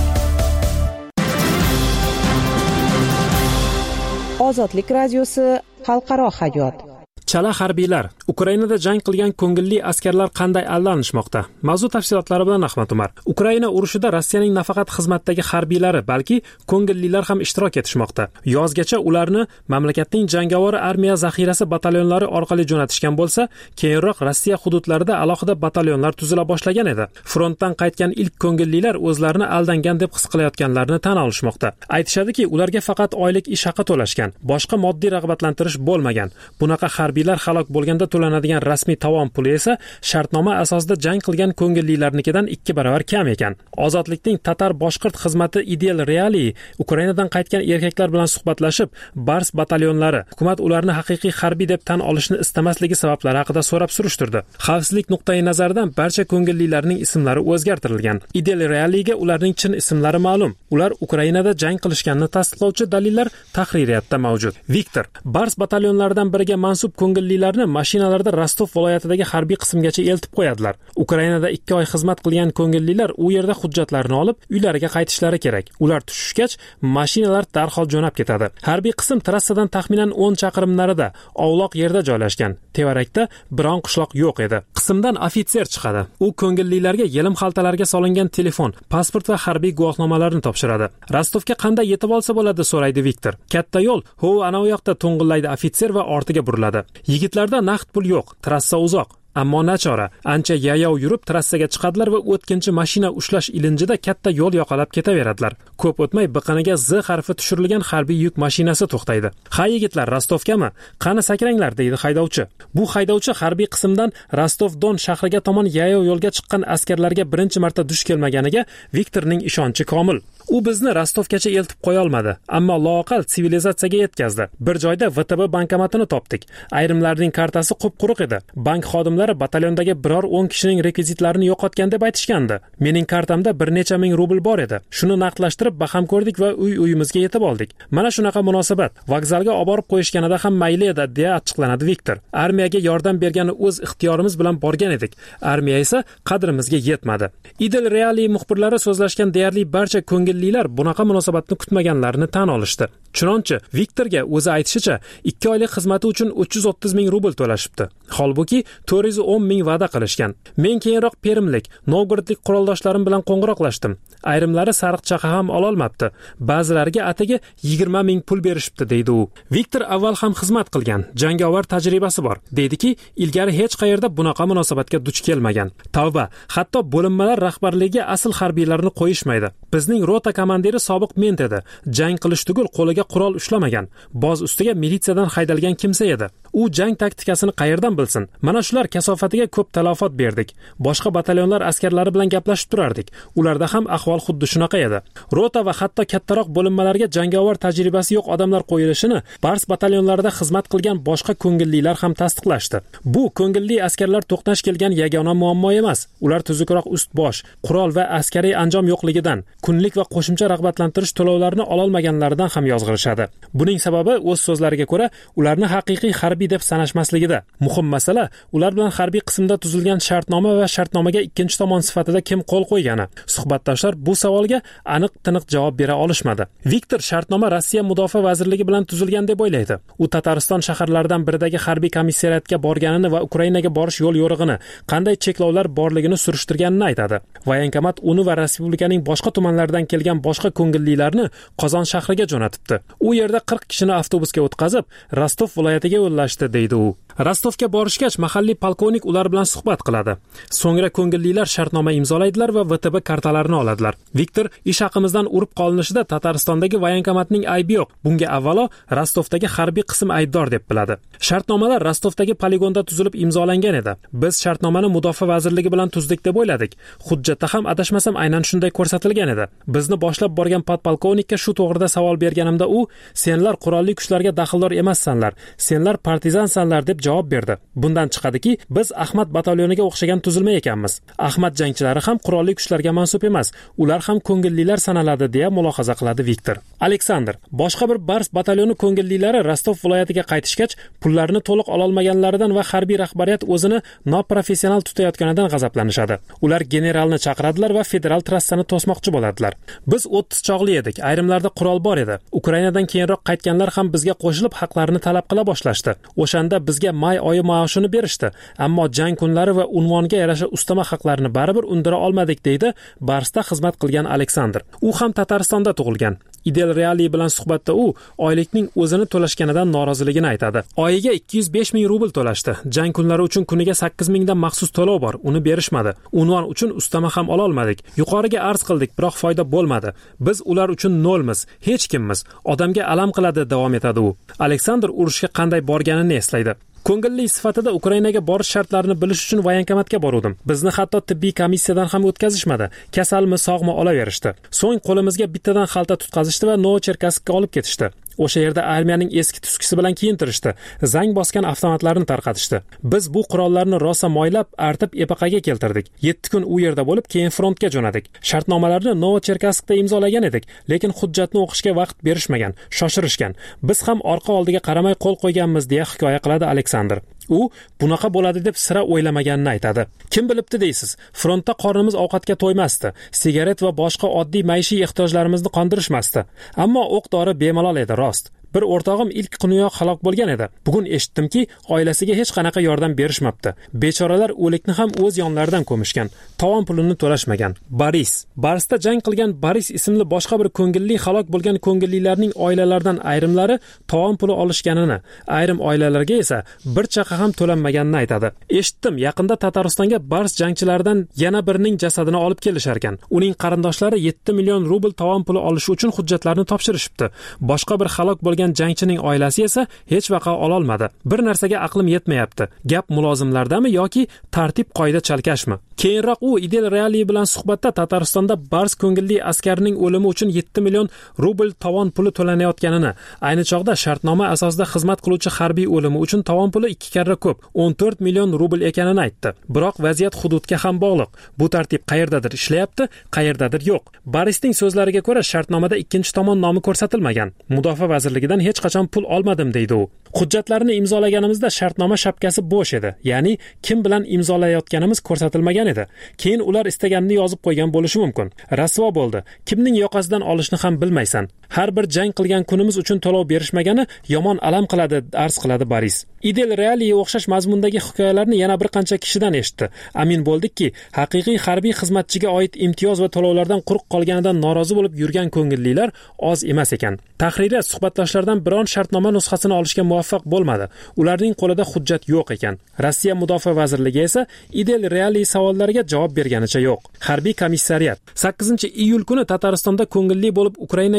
Ozodlik radiosi xalqaro hayot. Chala harbiylar Ukrainada jang qilgan ko'ngilli askarlar qanday aldanishmoqda? Mavzu tafsilotlari bilan Ahmad Umar. Ukraina urushida Rossiyaning nafaqat xizmatdagi harbiylari, balki ko'ngillilar ham ishtirok etishmoqda. Yozgacha ularni mamlakatning jangovar armiya zaxirasi batalyonlari orqali jo'natishgan bo'lsa, keyinroq Rossiya hududlarida alohida batalyonlar tuzila boshlagan edi. Frontdan qaytgan ilk ko'ngillilar o'zlarini aldangan deb his qilayotganlarini tan olishmoqda. Aytishadiki, ularga faqat oylik ish haqi to'lashgan, boshqa moddiy rag'batlantirish bo'lmagan. Bunaqa harbiylar halok bo'lganda to'lanadigan rasmiy tovon puli esa shartnoma asosida jang qilgan ko'ngillilarnikidan ikki barobar kam ekan. Ozodlikning tatar boshqirt xizmati Ideal Reali Ukrainadan qaytgan erkaklar bilan suhbatlashib, Bars batalyonlari hukumat ularni haqiqiy harbiy deb tan olishni istamasligi sabablari haqida so'rab surishtirdi. Xavfsizlik nuqtai nazaridan barcha ko'ngillilarning ismlari o'zgartirilgan. Ideal Realiga ularning chin ismlari ma'lum. Ular Ukrainada jang qilishganini tasdiqlovchi dalillar tahririyatda mavjud. Viktor Bars batalyonlaridan biriga mansub ko'ngillilarni mashinalarda Rostov viloyatidagi harbiy qismgacha eltib qo'yadilar. Ukrainada ikki oy xizmat qilgan ko'ngillilar u yerda hujjatlarini olib, uylariga qaytishlari kerak. Ular tushishgach, mashinalar darhol jo'nab ketadi. Harbiy qism trassadan taxminan o'n chaqirim narida, ovloq yerda joylashgan. Tevarakda biron qishloq yo'q edi. Qismdan ofitser chiqadi. U ko'ngillilarga yelim xaltalarga solingan telefon, pasport va harbiy guvohnomalarni topshiradi. Rostovga qanday yetib olsa bo'ladi, so'raydi Viktor. Katta yo'l, ho, ana u yoqda to'ng'illaydi ofitser va ortiga buriladi. Yigitlarda naqd pul yo'q, trassa uzoq. Ammo nachora, ancha yayov yurib trassaga chiqadilar va o'tkinchi mashina ushlash ilinjida katta yo'l yoqalab ketaveradilar. Ko'p o'tmay biqiniga Z harfi tushirilgan harbiy yuk mashinasi to'xtaydi. "Ha yigitlar, Rostovgami? Qani sakranglar", deydi haydovchi. Bu haydovchi harbiy qismdan Rostov-Don shahriga tomon yayov yo'lga chiqqan askarlarga birinchi marta duch kelmaganiga Viktorning ishonchi komil. U bizni Rostovgacha eltib qo'ya olmadi, ammo loaqal sivilizatsiyaga yetkazdi. Bir joyda V T B bankomatini topdik. Ayrimlarning kartasi qup-quruq edi. Bank xodimlari batalyondagi biror o'n kishining rekvizitlarini yo'qotgan deb aytishgandi. Mening kartamda bir necha ming rubl bor edi. Shuni naqdlashtirib baham ko'rdik va uy-uyimizga yetib oldik. Mana shunaqa munosabat. Vokzalga olib borib qo'yishganida ham mayli edi, deya achchiqlanadi Viktor. Armiyaga yordam bergani o'z ixtiyorimiz bilan borgan edik. Armiya esa qadrimizga yetmadi. Ideal Reali muxbirlari so'zlashgan deyarli barcha ko'ngillilar bunaqa munosabatni kutmaganlarini tan olishdi. Chunonchi Viktorga o'zi aytishicha, ikki oylik xizmati uchun uch yuz o'ttiz ming rubl to'lashibdi. Holbuki to'rt yuz o'n ming va'da qilishgan. Men keyinroq Permlik, Novgorodlik quroldoshlarim bilan qo'ng'iroqlashdim. Ayrimlari sariq chaqa ham ola olmabdi. Ba'zilariga atigi yigirma ming pul berishibdi, deydi u. Viktor avval ham xizmat qilgan, jangovar tajribasi bor. Deydiki, ilgari hech qayerda bunaqa munosabatga duch kelmagan. Tavba, hatto bo'linmalar rahbarligiga asl harbiylarni qo'yishmaydi. Bizning rota komandiri sobiq ment edi. Jang qilish tugul qo'liga ustiga qurol ushlamagan, boz ustiga militsiyadan haydalgan kimsa edi. U jang taktikasini qayerdan bilsin? Mana shular kasofatiga ko'p talafot berdik. Boshqa batalyonlar askarlari bilan gaplashib turardik. Ularda ham ahvol xuddi shunaqa edi. Rota va hatto kattaroq bo'linmalarga jangovar tajribasi yo'q odamlar qo'yilishini Bars batalyonlarida xizmat qilgan boshqa ko'ngillilar ham tasdiqlashdi. Bu ko'ngilli askarlar to'qnash kelgan yagona muammo emas. Ular tuzukroq ust-bosh, qurol va askariy anjom yo'qligidan, kunlik va qo'shimcha rag'batlantirish to'lovlarini ola olmaganlaridan ham yozg'irishadi. Buning sababi o'z so'zlariga ko'ra, ularni haqiqiy harbiy deb sanashmasligida. Muhim masala, ular bilan harbiy qismda tuzilgan shartnoma va shartnomaga ikkinchi tomon sifatida kim qo'l qo'ygani. Suhbatdoshlar bu savolga aniq-tiniq javob bera olishmadi. Viktor shartnoma Rossiya mudofaa vazirligi bilan tuzilgan deb o'ylaydi. U Tatariston shaharlaridan biridagi harbiy komissariyatga borganini va Ukrainaga borish yo'l yo'rig'ini, qanday cheklovlar borligini surishtirganini aytadi. Voyankomat uni va respublikaning boshqa tumanlaridan kelgan boshqa ko'ngillilarni Qozon shahriga jo'natibdi. U yerda qirq kishini avtobusga o'tkazib, Rostov viloyatiga yo'llashdi, deydi u. Rostovga borishgach, mahalliy polkovnik ular bilan suhbat qiladi. So'ngra ko'ngillilar shartnoma imzolaydilar va V T B kartalarini oladilar. Viktor ish haqimizdan urib qolinishida Tataristondagi voyankomatning aybi yo'q. Bunga avvalo Rostovdagi harbiy qism aybdor deb biladi. Shartnomalar Rostovdagi poligonda tuzilib imzolangan edi. Biz shartnomani mudofaa vazirligi bilan tuzdik deb o'yladik. Hujjatda ham adashmasam aynan shunday ko'rsatilgan edi. Bizni boshlab borgan podpolkovnikka shu to'g'rida savol berganimda u, senlar qurolli kuchlarga daxldor emassanlar, senlar partizansanlar deb javob berdi. Bundan chiqadiki, biz Ahmad batalyoniga o'xshagan tuzilma ekanmiz. Ahmad jangchilari ham qurolli kuchlarga mansub emas, ular ham ko'ngillilar sanaladi, deya mulohaza qiladi Viktor. Aleksandr, boshqa bir Bars batalyoni ko'ngillilari Rostov viloyatiga qaytishgach, pullarni to'liq ola olmaganlaridan va harbiy rahbariyat o'zini noprofessional tutayotganidan g'azablanishadi. Ular generalni chaqiradilar va federal trassani to'smoqchi bo'ladilar. Biz o'ttiz chog'li edik, ayrimlarda qurol bor edi. Ukrainadan keyinroq qaytganlar ham bizga qo'shilib haqlarini talab qila boshlashdi. O'shanda bizga may oyi maoshini berishdi, ammo jang kunlari va unvonga yarasha ustama haqlarini baribir undira olmadik, deydi Barsda xizmat qilgan Aleksandr. U ham Tataristonda tug'ilgan. Idel Reali bilan suhbatda u oylikning o'zini to'lashganidan noroziligini aytadi. Oyiga ikki yuz besh ming rubl to'lashdi. Jang kunlari uchun kuniga sakkiz ming dan maxsus to'lov bor, uni berishmadi. Unvon uchun ustama ham ola olmadik. Yuqoriga arz qildik, biroq foyda bo'lmadi. Biz ular uchun nolmiz, hech kimmiz. Odamga alam qiladi, davom etadi u. Aleksandr urushga qanday borganini eslaydi. Ko'ngilli sifatida Ukrainaga borish shartlarini bilish uchun voyankomatga bordim. Bizni hatto tibbiy komissiyadan ham o'tkazishmadi. Kasalmi, sog'mi olaverishdi. So'ng qo'limizga bittadan xalta tutqazishdi va Novocherkasskka olib ketishdi. O'sha yerda armiyaning eski tuskisi bilan kiyintirishdi. Zang bosgan avtomatlarni tarqatishdi. Biz bu qurollarni rosa moylab, artib epaqaga keltirdik. yetti kun u yerda bo'lib, keyin frontga jo'nadik. Shartnomalarni Novocherkasskda imzolagan edik, lekin hujjatni o'qishga vaqt berishmagan, shoshirishgan. Biz ham orqa oldiga qaramay qo'l qo'yganmiz, deya hikoya qiladi Aleksandr. U bunaqa bo'ladi deb sira o'ylamaganini aytadi. Kim bilibdi deysiz? Frontda qornimiz ovqatga to'ymasdi. Sigaret va boshqa oddiy maishiy ehtiyojlarimizni qondirishmasdi. Ammo o'q-dori bemalol edi, rost. Bir o'rtog'im ilk kuniyoq halok bo'lgan edi. Bugun eshitdimki, oilasiga hech qanaqa yordam berishmabdi. Bechoralar o'likni ham o'z yonlaridan ko'mishgan. Tovon pulini to'lashmagan. Boris. Barsda jang qilgan Boris ismli boshqa bir ko'ngilli halok bo'lgan ko'ngillilarning oilalaridan ayrimlari tovon puli olishganini, ayrim oilalarga esa bir chaqa ham to'lanmaganini aytadi. Eshitdim, yaqinda Tataristonga Bars jangchilaridan yana birining jasadini olib kelishar ekan. Uning qarindoshlari yetti million rubl tovon puli olish uchun hujjatlarni topshirishibdi. Boshqa bir halok bo'lgan jangchining oilasi esa hech vaqa ola olmadi. Bir narsaga aqlim yetmayapti. Gap mulozimlardami yoki tartib qoida chalkashmi? Keyinroq u Idel Reali bilan suhbatda Tataristonda Bars ko'ngilli askarining o'limi uchun yetti million rubl tovon puli to'lanayotganini, ayni chog'da shartnoma asosida xizmat qiluvchi harbiy o'limi uchun tovon puli ikki karra ko'p, o'n to'rt million rubl ekanini aytdi. Biroq vaziyat hududga ham bog'liq. Bu tartib qayerdadir ishlayapti, qayerdadir yo'q. Borisning so'zlariga ko'ra, shartnomada ikkinchi tomon nomi ko'rsatilmagan. Mudofaa vazirligidan hech qachon pul olmadim, deydi u. Hujjatlarni imzolaganimizda shartnoma shapkasi bo'sh edi, ya'ni kim bilan imzolayotganimiz ko'rsatilmagan edi. Keyin ular istaganini yozib qo'ygan bo'lishi mumkin. Rasvo bo'ldi. Kimning yoqasidan olishni ham bilmaysan. Har bir jang qilgan kunimiz uchun to'lov berishmagani yomon alam qiladi, arz qiladi Boris. Idel Realiga o'xshash mazmundagi hikoyalarni yana bir qancha kishidan eshitdi. Amin bo'ldikki, haqiqiy harbiy xizmatchiga oid imtiyoz va to'lovlardan quruq qolganidan norozi bo'lib yurgan ko'ngillilar oz emas ekan. Tahririya suhbatdoshlardan biron shartnoma nusxasini olishga muvaffaq bo'lmadi. Ularning qo'lida hujjat yo'q ekan. Rossiya mudofaa vazirligi esa Idel Reali savollariga javob berganicha yo'q. Harbiy komissariyat sakkizinchi iyul kuni Tataristonda ko'ngilli bo'lib Ukrainaga jo'nayotgan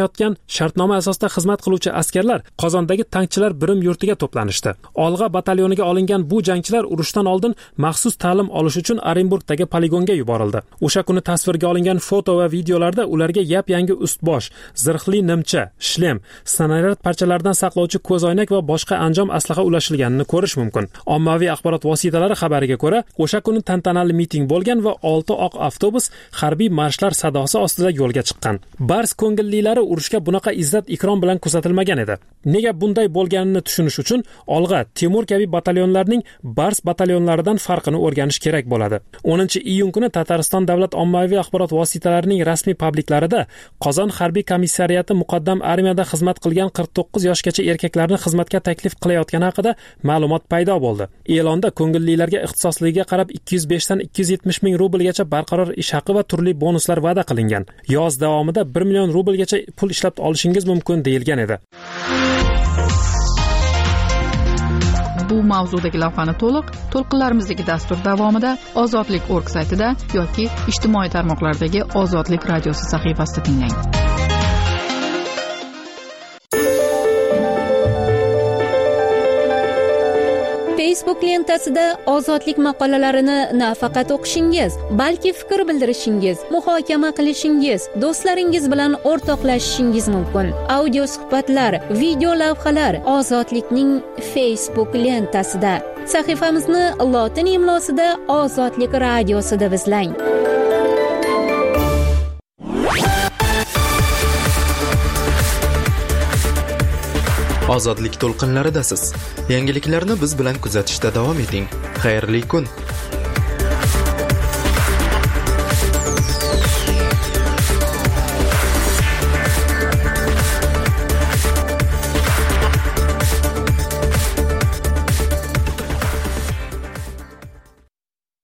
qilinayotgan shartnoma asosida xizmat qiluvchi askarlar Qozondagi tankchilar birim yurtiga to'planishdi. Olg'a batalyoniga olingan bu jangchilar urushdan oldin maxsus ta'lim olish uchun Orenburgdagi poligonga yuborildi. O'sha kuni tasvirga olingan foto va videolarda ularga yap-yangi ust-bosh, zirhli nimcha, shlem, snaryad parchalaridan saqlovchi ko'zoynak va boshqa anjom aslaha ulashilganini ko'rish mumkin. Ommaviy axborot vositalari xabariga ko'ra, o'sha kuni tantanali miting bo'lgan va olti oq avtobus harbiy marshlar sadosi ostida yo'lga chiqqan. Bars ko'ngillilari urushga bunaqa izzat ikrom bilan kuzatilmagan edi. Nega bunday bo'lganini tushunish uchun Olg'a, Temur kabi batalyonlarning Bars batalyonlaridan farqini o'rganish kerak bo'ladi. o'ninchi iyun kuni Tatariston davlat ommaviy axborot vositalarining rasmiy publiklarida Qozon harbiy komissariyati muqaddam armiyada xizmat qilgan qirq to'qqiz yoshgacha erkaklarni xizmatga taklif qilayotgani haqida ma'lumot paydo bo'ldi. E'londa ko'ngillilarga ixtisosligiga qarab ikki yuz besh dan ikki yuz yetmish ming rublgacha barqaror ish haqi va turli bonuslar va'da qilingan. Yoz davomida bir million rublgacha pul ishlab olishingiz mumkin deyilgan edi. Bu mavzudagi lavhani to'liq to'lqinlarimizdagi dastur davomida ozodlik nokta org saytida yoki ijtimoiy tarmoqlardagi Ozodlik radiosi sahifasida tinglang. Facebook lentasida ozodlik maqolalarini nafaqat o'qishingiz, balki fikr bildirishingiz, muhokama qilishingiz, do'stlaringiz bilan o'rtoqlashishingiz mumkin. Audio suhbatlar, video lavhalar Ozodlikning Facebook lentasida. Sahifamizni lotin imlosida Ozodlik radiosi deb izlang. Ozodlik to'lqinlaridasiz. Yangiliklarni biz bilan kuzatishda davom eting. Xayrli kun.